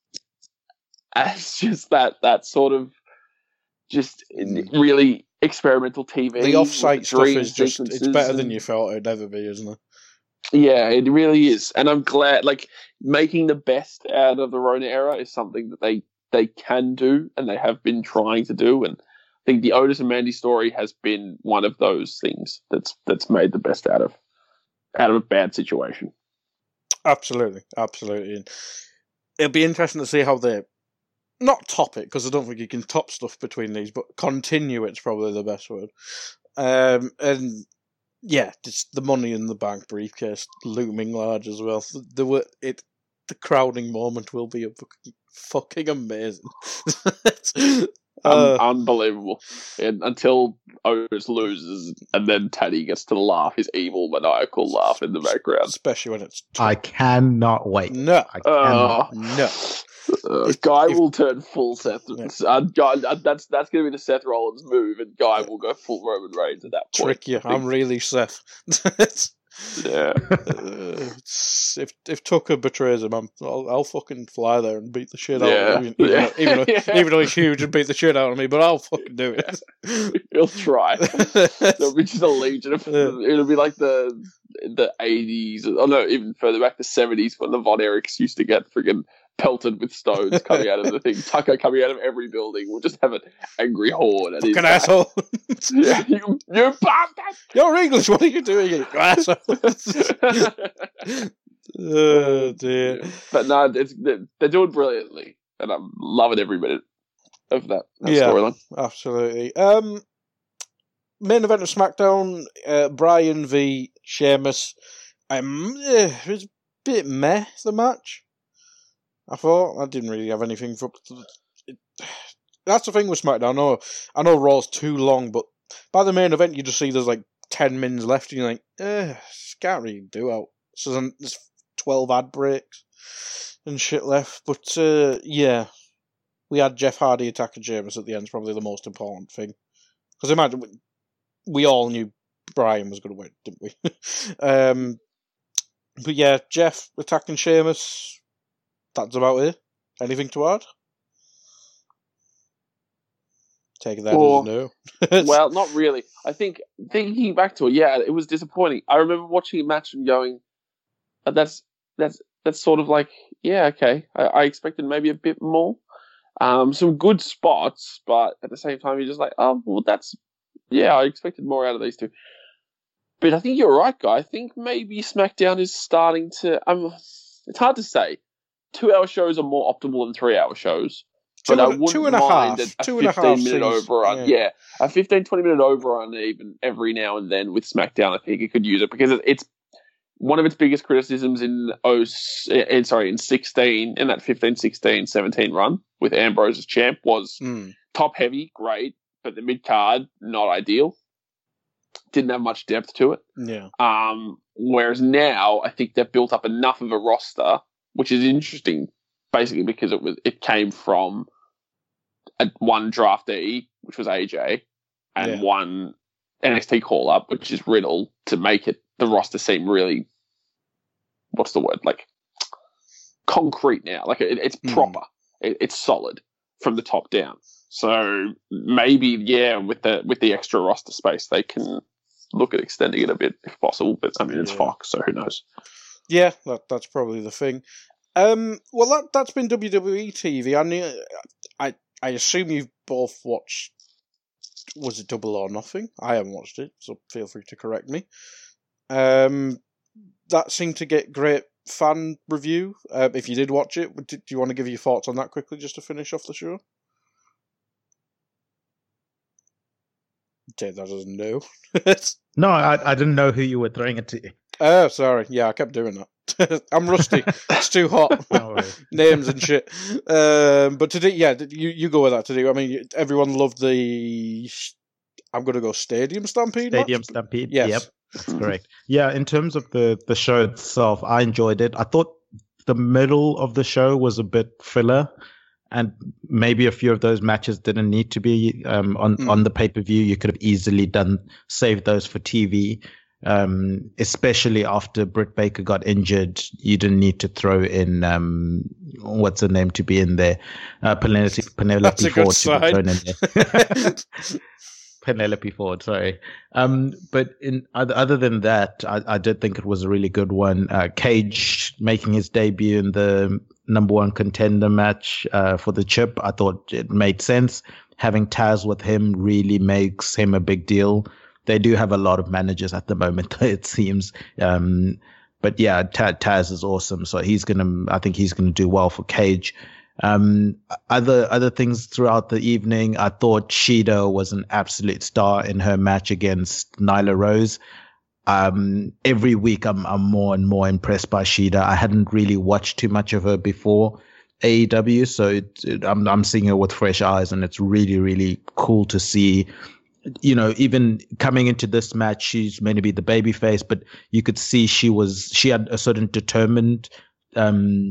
as just that sort of just really experimental TV. The off-site stuff is just, it's better than you thought it'd ever be, isn't it? Yeah, it really is. And I'm glad, like, making the best out of the Rona era is something that they can do and they have been trying to do. And I think the Otis and Mandy story has been one of those things that's made the best out of a bad situation. Absolutely. And it'll be interesting to see how they not top it, because I don't think you can top stuff between these, but continue it's probably the best word. And yeah, just the Money in the Bank briefcase looming large as well. The crowning moment will be fucking amazing. Unbelievable. And until Otis loses and then Teddy gets to laugh, his evil, maniacal laugh in the background. Especially when it's... I cannot wait. No. I cannot. No. Guy will turn full Seth. Yeah. That's going to be the Seth Rollins move, and Guy will go full Roman Reigns at that point. Trick you. I'm really Seth. Yeah. If Tucker betrays him, I'll fucking fly there and beat the shit out of him. Even though he's huge and beat the shit out of me, but I'll fucking do it. He'll try. There'll be just a legion of. It'll be like the 80s, or no, even further back, the 70s, when the Von Erichs used to get friggin' pelted with stones coming out of the thing. Tucker coming out of every building. We'll just have an angry horde. And fucking asshole. Yeah, you bastard! You're English, what are you doing, you asshole? Oh, dear. But no, they're doing brilliantly, and I'm loving every minute of that storyline. Absolutely. Main event of SmackDown, Bryan v Sheamus. It was a bit meh, the match. I thought I didn't really have anything for. That's the thing with SmackDown. I know Raw's too long, but by the main event, you just see there's like 10 minutes left, and you're like, can't really do out. So then there's 12 ad breaks and shit left. But yeah, we had Jeff Hardy attacking Sheamus at the end. Is probably the most important thing, because imagine we all knew Bryan was going to win, didn't we? But yeah, Jeff attacking Sheamus. That's about it. Anything to add? Take that as no. Well, not really. I think, thinking back to it, yeah, it was disappointing. I remember watching a match and going, that's sort of like, yeah, okay. I expected maybe a bit more. Some good spots, but at the same time, you're just like, oh, well, I expected more out of these two. But I think you're right, Guy. I think maybe SmackDown is starting to... it's hard to say. 2-hour shows are more optimal than 3-hour shows. But I wouldn't mind a 15-minute overrun. Yeah, a 15-20-minute overrun even every now and then with SmackDown. I think it could use it, because it's one of its biggest criticisms in 16, in that 15, 16, 17 run with Ambrose as champ was top heavy, great, but the mid card not ideal. Didn't have much depth to it. Yeah. Whereas now, I think they've built up enough of a roster, which is interesting, basically because it came from one draftee, which was AJ, and one NXT call up, which is Riddle, to make the roster seem really, what's the word, like concrete now. Like it's proper, it's solid from the top down. So maybe with the extra roster space, they can look at extending it a bit if possible. But I mean, it's Fox, so who knows? Yeah, that's probably the thing. Well, that's been WWE TV. I assume you've both watched. Was it Double or Nothing? I haven't watched it, so feel free to correct me. That seemed to get great fan review. If you did watch it, do you want to give your thoughts on that quickly, just to finish off the show? Take that as no. No, I didn't know who you were throwing it to. Oh, sorry. Yeah, I kept doing that. I'm rusty. It's too hot. Names and shit. But today, yeah, you go with that today. I mean, everyone loved the... I'm going to go Stadium Stampede. Stadium Stampede, yes. Yep, that's correct. Yeah, in terms of the show itself, I enjoyed it. I thought the middle of the show was a bit filler, and maybe a few of those matches didn't need to be on the pay-per-view. You could have easily saved those for TV. Especially after Britt Baker got injured, you didn't need to throw in what's her name to be in there, Penelope Ford to be thrown in there. Penelope Ford, sorry. But other than that, I did think it was a really good one. Cage making his debut in the number one contender match for the chip, I thought it made sense. Having Taz with him really makes him a big deal. They do have a lot of managers at the moment, it seems. But yeah, Taz is awesome. So I think he's gonna do well for Cage. Other things throughout the evening, I thought Shida was an absolute star in her match against Nyla Rose. Every week I'm more and more impressed by Shida. I hadn't really watched too much of her before AEW, so I'm seeing her with fresh eyes, and it's really, really cool to see. You know, even coming into this match, she's meant to be the baby face, but you could see she had a certain determined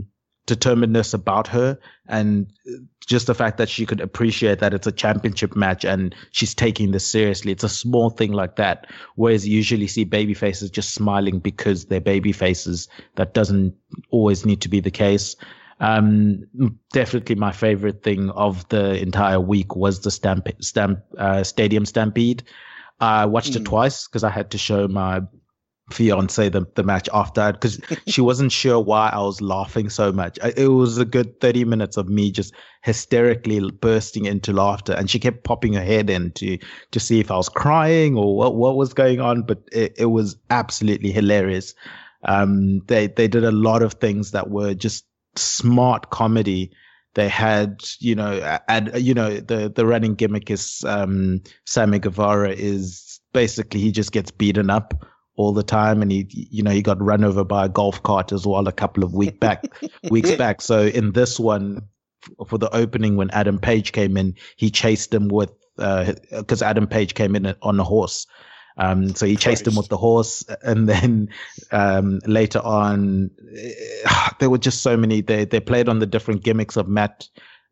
determinedness about her, and just the fact that she could appreciate that it's a championship match and she's taking this seriously. It's a small thing like that, whereas you usually see baby faces just smiling because they're baby faces. That doesn't always need to be the case. Definitely my favorite thing of the entire week was the Stadium Stampede. I watched it twice because I had to show my fiance the match after, because she wasn't sure why I was laughing so much. It was a good 30 minutes of me just hysterically bursting into laughter, and she kept popping her head in to see if I was crying or what was going on, but it was absolutely hilarious. They did a lot of things that were just smart comedy. They had, the running gimmick is Sammy Guevara is basically, he just gets beaten up all the time, and he got run over by a golf cart as well a couple of weeks back. So in this one, for the opening, when Adam Page came in, he chased him with because Adam Page came in on a horse. So he chased him with the horse, and then later on, there were just so many. They played on the different gimmicks of Matt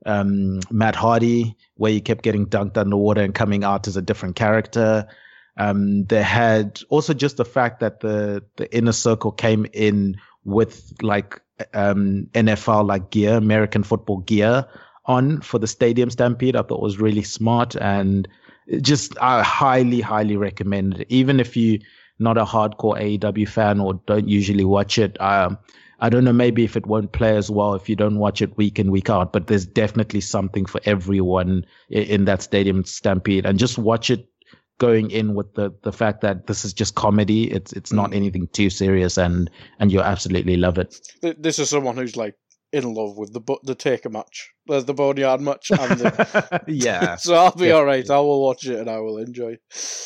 Hardy, where he kept getting dunked underwater and coming out as a different character. They had also just the fact that the Inner Circle came in with like NFL like gear, American football gear on for the Stadium Stampede. I thought was really smart, and just I highly recommend it. Even if you're not a hardcore AEW fan or don't usually watch it, I don't know, maybe if it won't play as well if you don't watch it week in, week out, but there's definitely something for everyone in that Stadium Stampede. And just watch it going in with the fact that this is just comedy. It's not anything too serious, and you'll absolutely love it. This is someone who's like in love with the Taker match. There's the Boneyard match. And yeah. So I'll be all right. I will watch it and I will enjoy.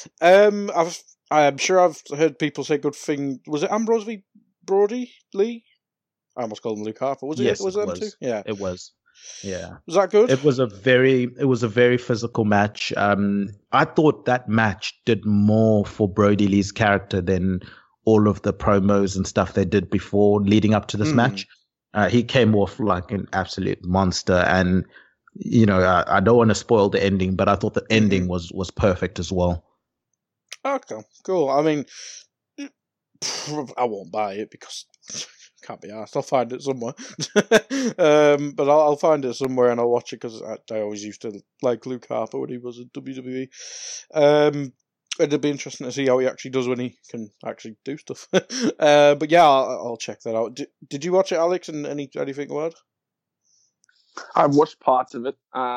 I'm sure I've heard people say good thing. Was it Ambrose v. Brody Lee? I almost called him Luke Harper. Was it? Yes, was it them was. two? Yeah, it was. Yeah. Was that good? It was a very physical match. I thought that match did more for Brody Lee's character than all of the promos and stuff they did before leading up to this match. He came off like an absolute monster, and I don't want to spoil the ending, but I thought the ending was perfect as well. Okay, cool. I mean, I won't buy it because can't be arsed. I'll find it somewhere. But I'll find it somewhere and I'll watch it because I always used to like Luke Harper when he was in WWE. It'd be interesting to see how he actually does when he can actually do stuff. But yeah, I'll check that out. Did you watch it, Alex, and anything about it? I've watched parts of it.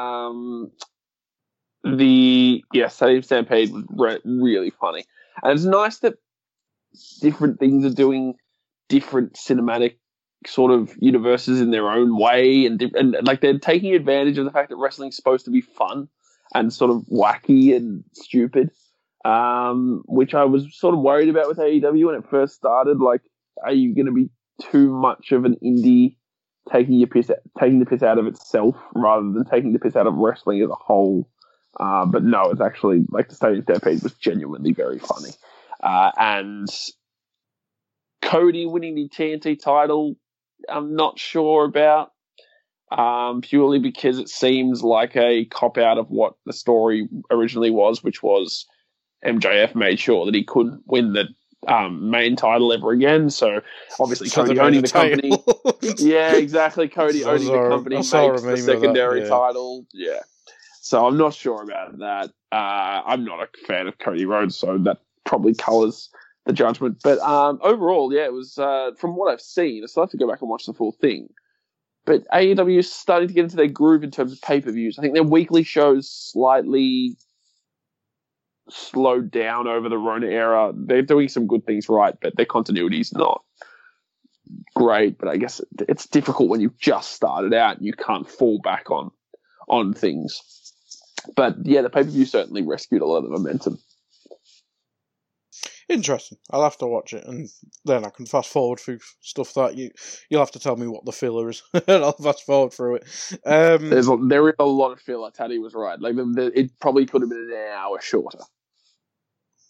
Stadium Stampede was really funny. And it's nice that different things are doing different cinematic sort of universes in their own way, and like they're taking advantage of the fact that wrestling's supposed to be fun and sort of wacky and stupid, which I was sort of worried about with AEW when it first started. Like, are you going to be too much of an indie taking the piss out of itself rather than taking the piss out of wrestling as a whole? But no, it's actually like the Stadium Stampede was genuinely very funny, and Cody winning the TNT title, I'm not sure about, purely because it seems like a cop-out of what the story originally was, which was MJF made sure that he couldn't win the main title ever again. So obviously Cody owning the company. Yeah, exactly. Cody owning the company makes the secondary title. Yeah. So I'm not sure about that. I'm not a fan of Cody Rhodes, so that probably colours the judgment. But overall, yeah, it was, from what I've seen, I still have to go back and watch the full thing, but AEW is starting to get into their groove in terms of pay-per-views. I think their weekly shows slightly slowed down over the Rona era. They're doing some good things right, but their continuity is not great. But I guess it's difficult when you've just started out and you can't fall back on things. But yeah, the pay-per-view certainly rescued a lot of the momentum. Interesting. I'll have to watch it, and then I can fast forward through stuff that you'll have to tell me what the filler is, and I'll fast forward through it. There is a lot of filler. Taddy was right. Like it probably could have been an hour shorter.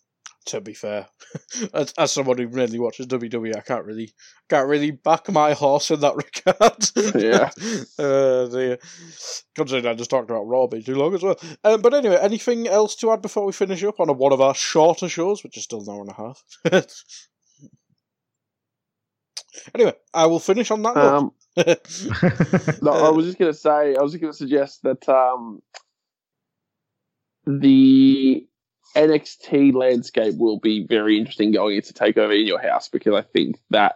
to be fair, as someone who mainly watches WWE, I can't really back my horse in that regard. Yeah. Considering I just talked about Raw being too long as well. But anyway, anything else to add before we finish up on one of our shorter shows, which is still an hour and a half? Anyway, I will finish on that note. No, I was just going to suggest that the NXT landscape will be very interesting going into TakeOver In Your House, because I think that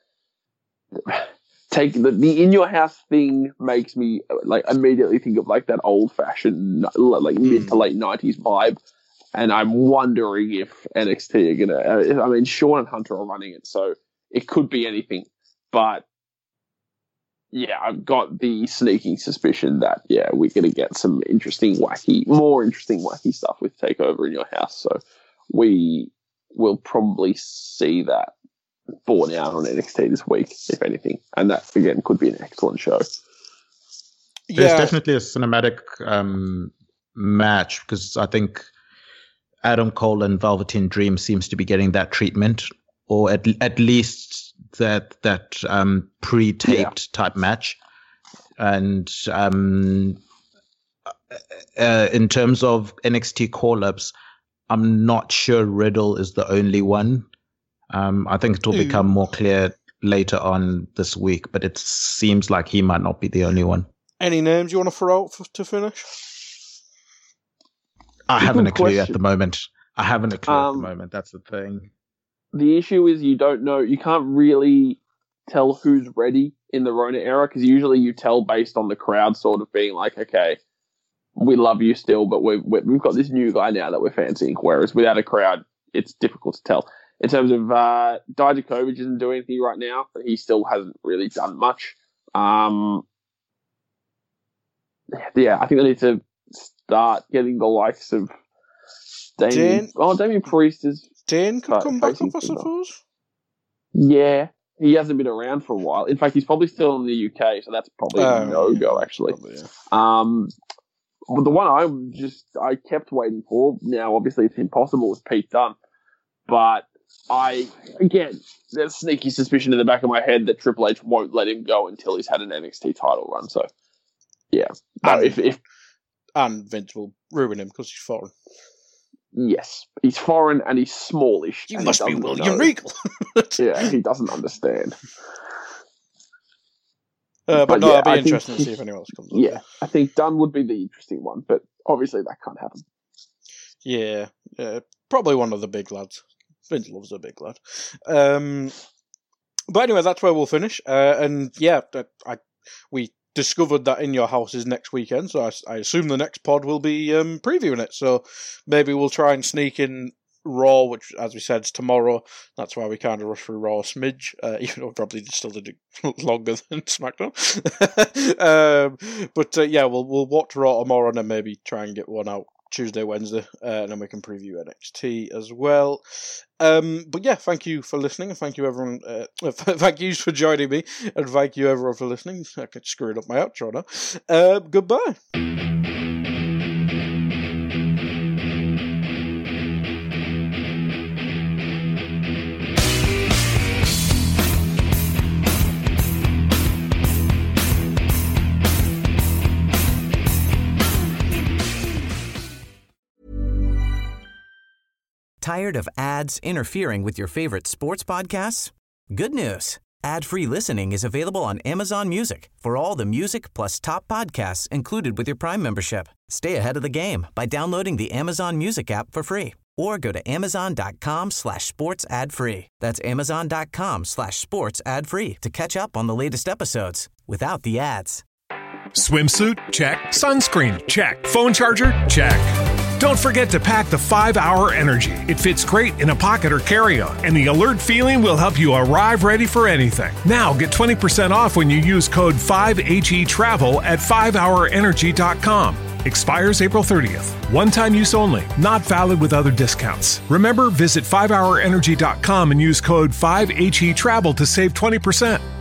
the In Your House thing makes me like immediately think of like that old fashioned like mid to late 90s vibe, and I'm wondering if NXT are gonna. I mean, Sean and Hunter are running it, so it could be anything, but yeah, I've got the sneaking suspicion that, we're going to get some more interesting, wacky stuff with TakeOver In Your House. So we will probably see that borne out on NXT this week, if anything. And that, again, could be an excellent show. There's definitely a cinematic match, because I think Adam Cole and Velveteen Dream seems to be getting that treatment, or at least that pre-taped type match. And in terms of NXT call-ups, I'm not sure Riddle is the only one. I think it will become more clear later on this week, but it seems like he might not be the only one. Any names you want to throw out to finish? I haven't a clue at the moment. That's the thing. The issue is you don't know, you can't really tell who's ready in the Rona era, because usually you tell based on the crowd sort of being like, okay, we love you still, but we've got this new guy now that we're fancying. Whereas without a crowd, it's difficult to tell. In terms of Dijakovic isn't doing anything right now, but he still hasn't really done much. I think they need to start getting the likes of Damian Priest is. Dane could come back up, I suppose. Yeah, he hasn't been around for a while. In fact, he's probably still in the UK, so that's probably a no-go, actually. Probably, yeah. But the one I kept waiting for, now obviously it's impossible, was Pete Dunne. But there's a sneaky suspicion in the back of my head that Triple H won't let him go until he's had an NXT title run, so yeah. And Vince will ruin him because he's foreign. Yes, he's foreign and he's smallish. You must be William Regal. Yeah, he doesn't understand. But no, it'll be interesting to see if anyone else comes up. Yeah, I think Dunn would be the interesting one, but obviously that can't happen. Yeah, probably one of the big lads. Vince loves a big lad. But anyway, that's where we'll finish. We discovered that In Your House is next weekend, so I assume the next pod will be previewing it. So maybe we'll try and sneak in Raw, which, as we said, is tomorrow. That's why we kind of rush through Raw a smidge, even though we probably still did it longer than SmackDown. We'll watch Raw tomorrow and then maybe try and get one out Tuesday, Wednesday, and then we can preview NXT as well. Thank you for listening, and thank you everyone. Thank you for joining me, and thank you everyone for listening. I could screw up my outro now. Goodbye. Tired of ads interfering with your favorite sports podcasts? Good news. Ad-free listening is available on Amazon Music for all the music plus top podcasts included with your Prime membership. Stay ahead of the game by downloading the Amazon Music app for free or go to amazon.com/sports ad free. That's amazon.com/sports ad free to catch up on the latest episodes without the ads. Swimsuit? Check. Sunscreen? Check. Phone charger? Check. Don't forget to pack the 5-Hour Energy. It fits great in a pocket or carry-on, and the alert feeling will help you arrive ready for anything. Now get 20% off when you use code 5HETRAVEL at 5hourenergy.com. Expires April 30th. One-time use only. Not valid with other discounts. Remember, visit 5hourenergy.com and use code 5HETRAVEL to save 20%.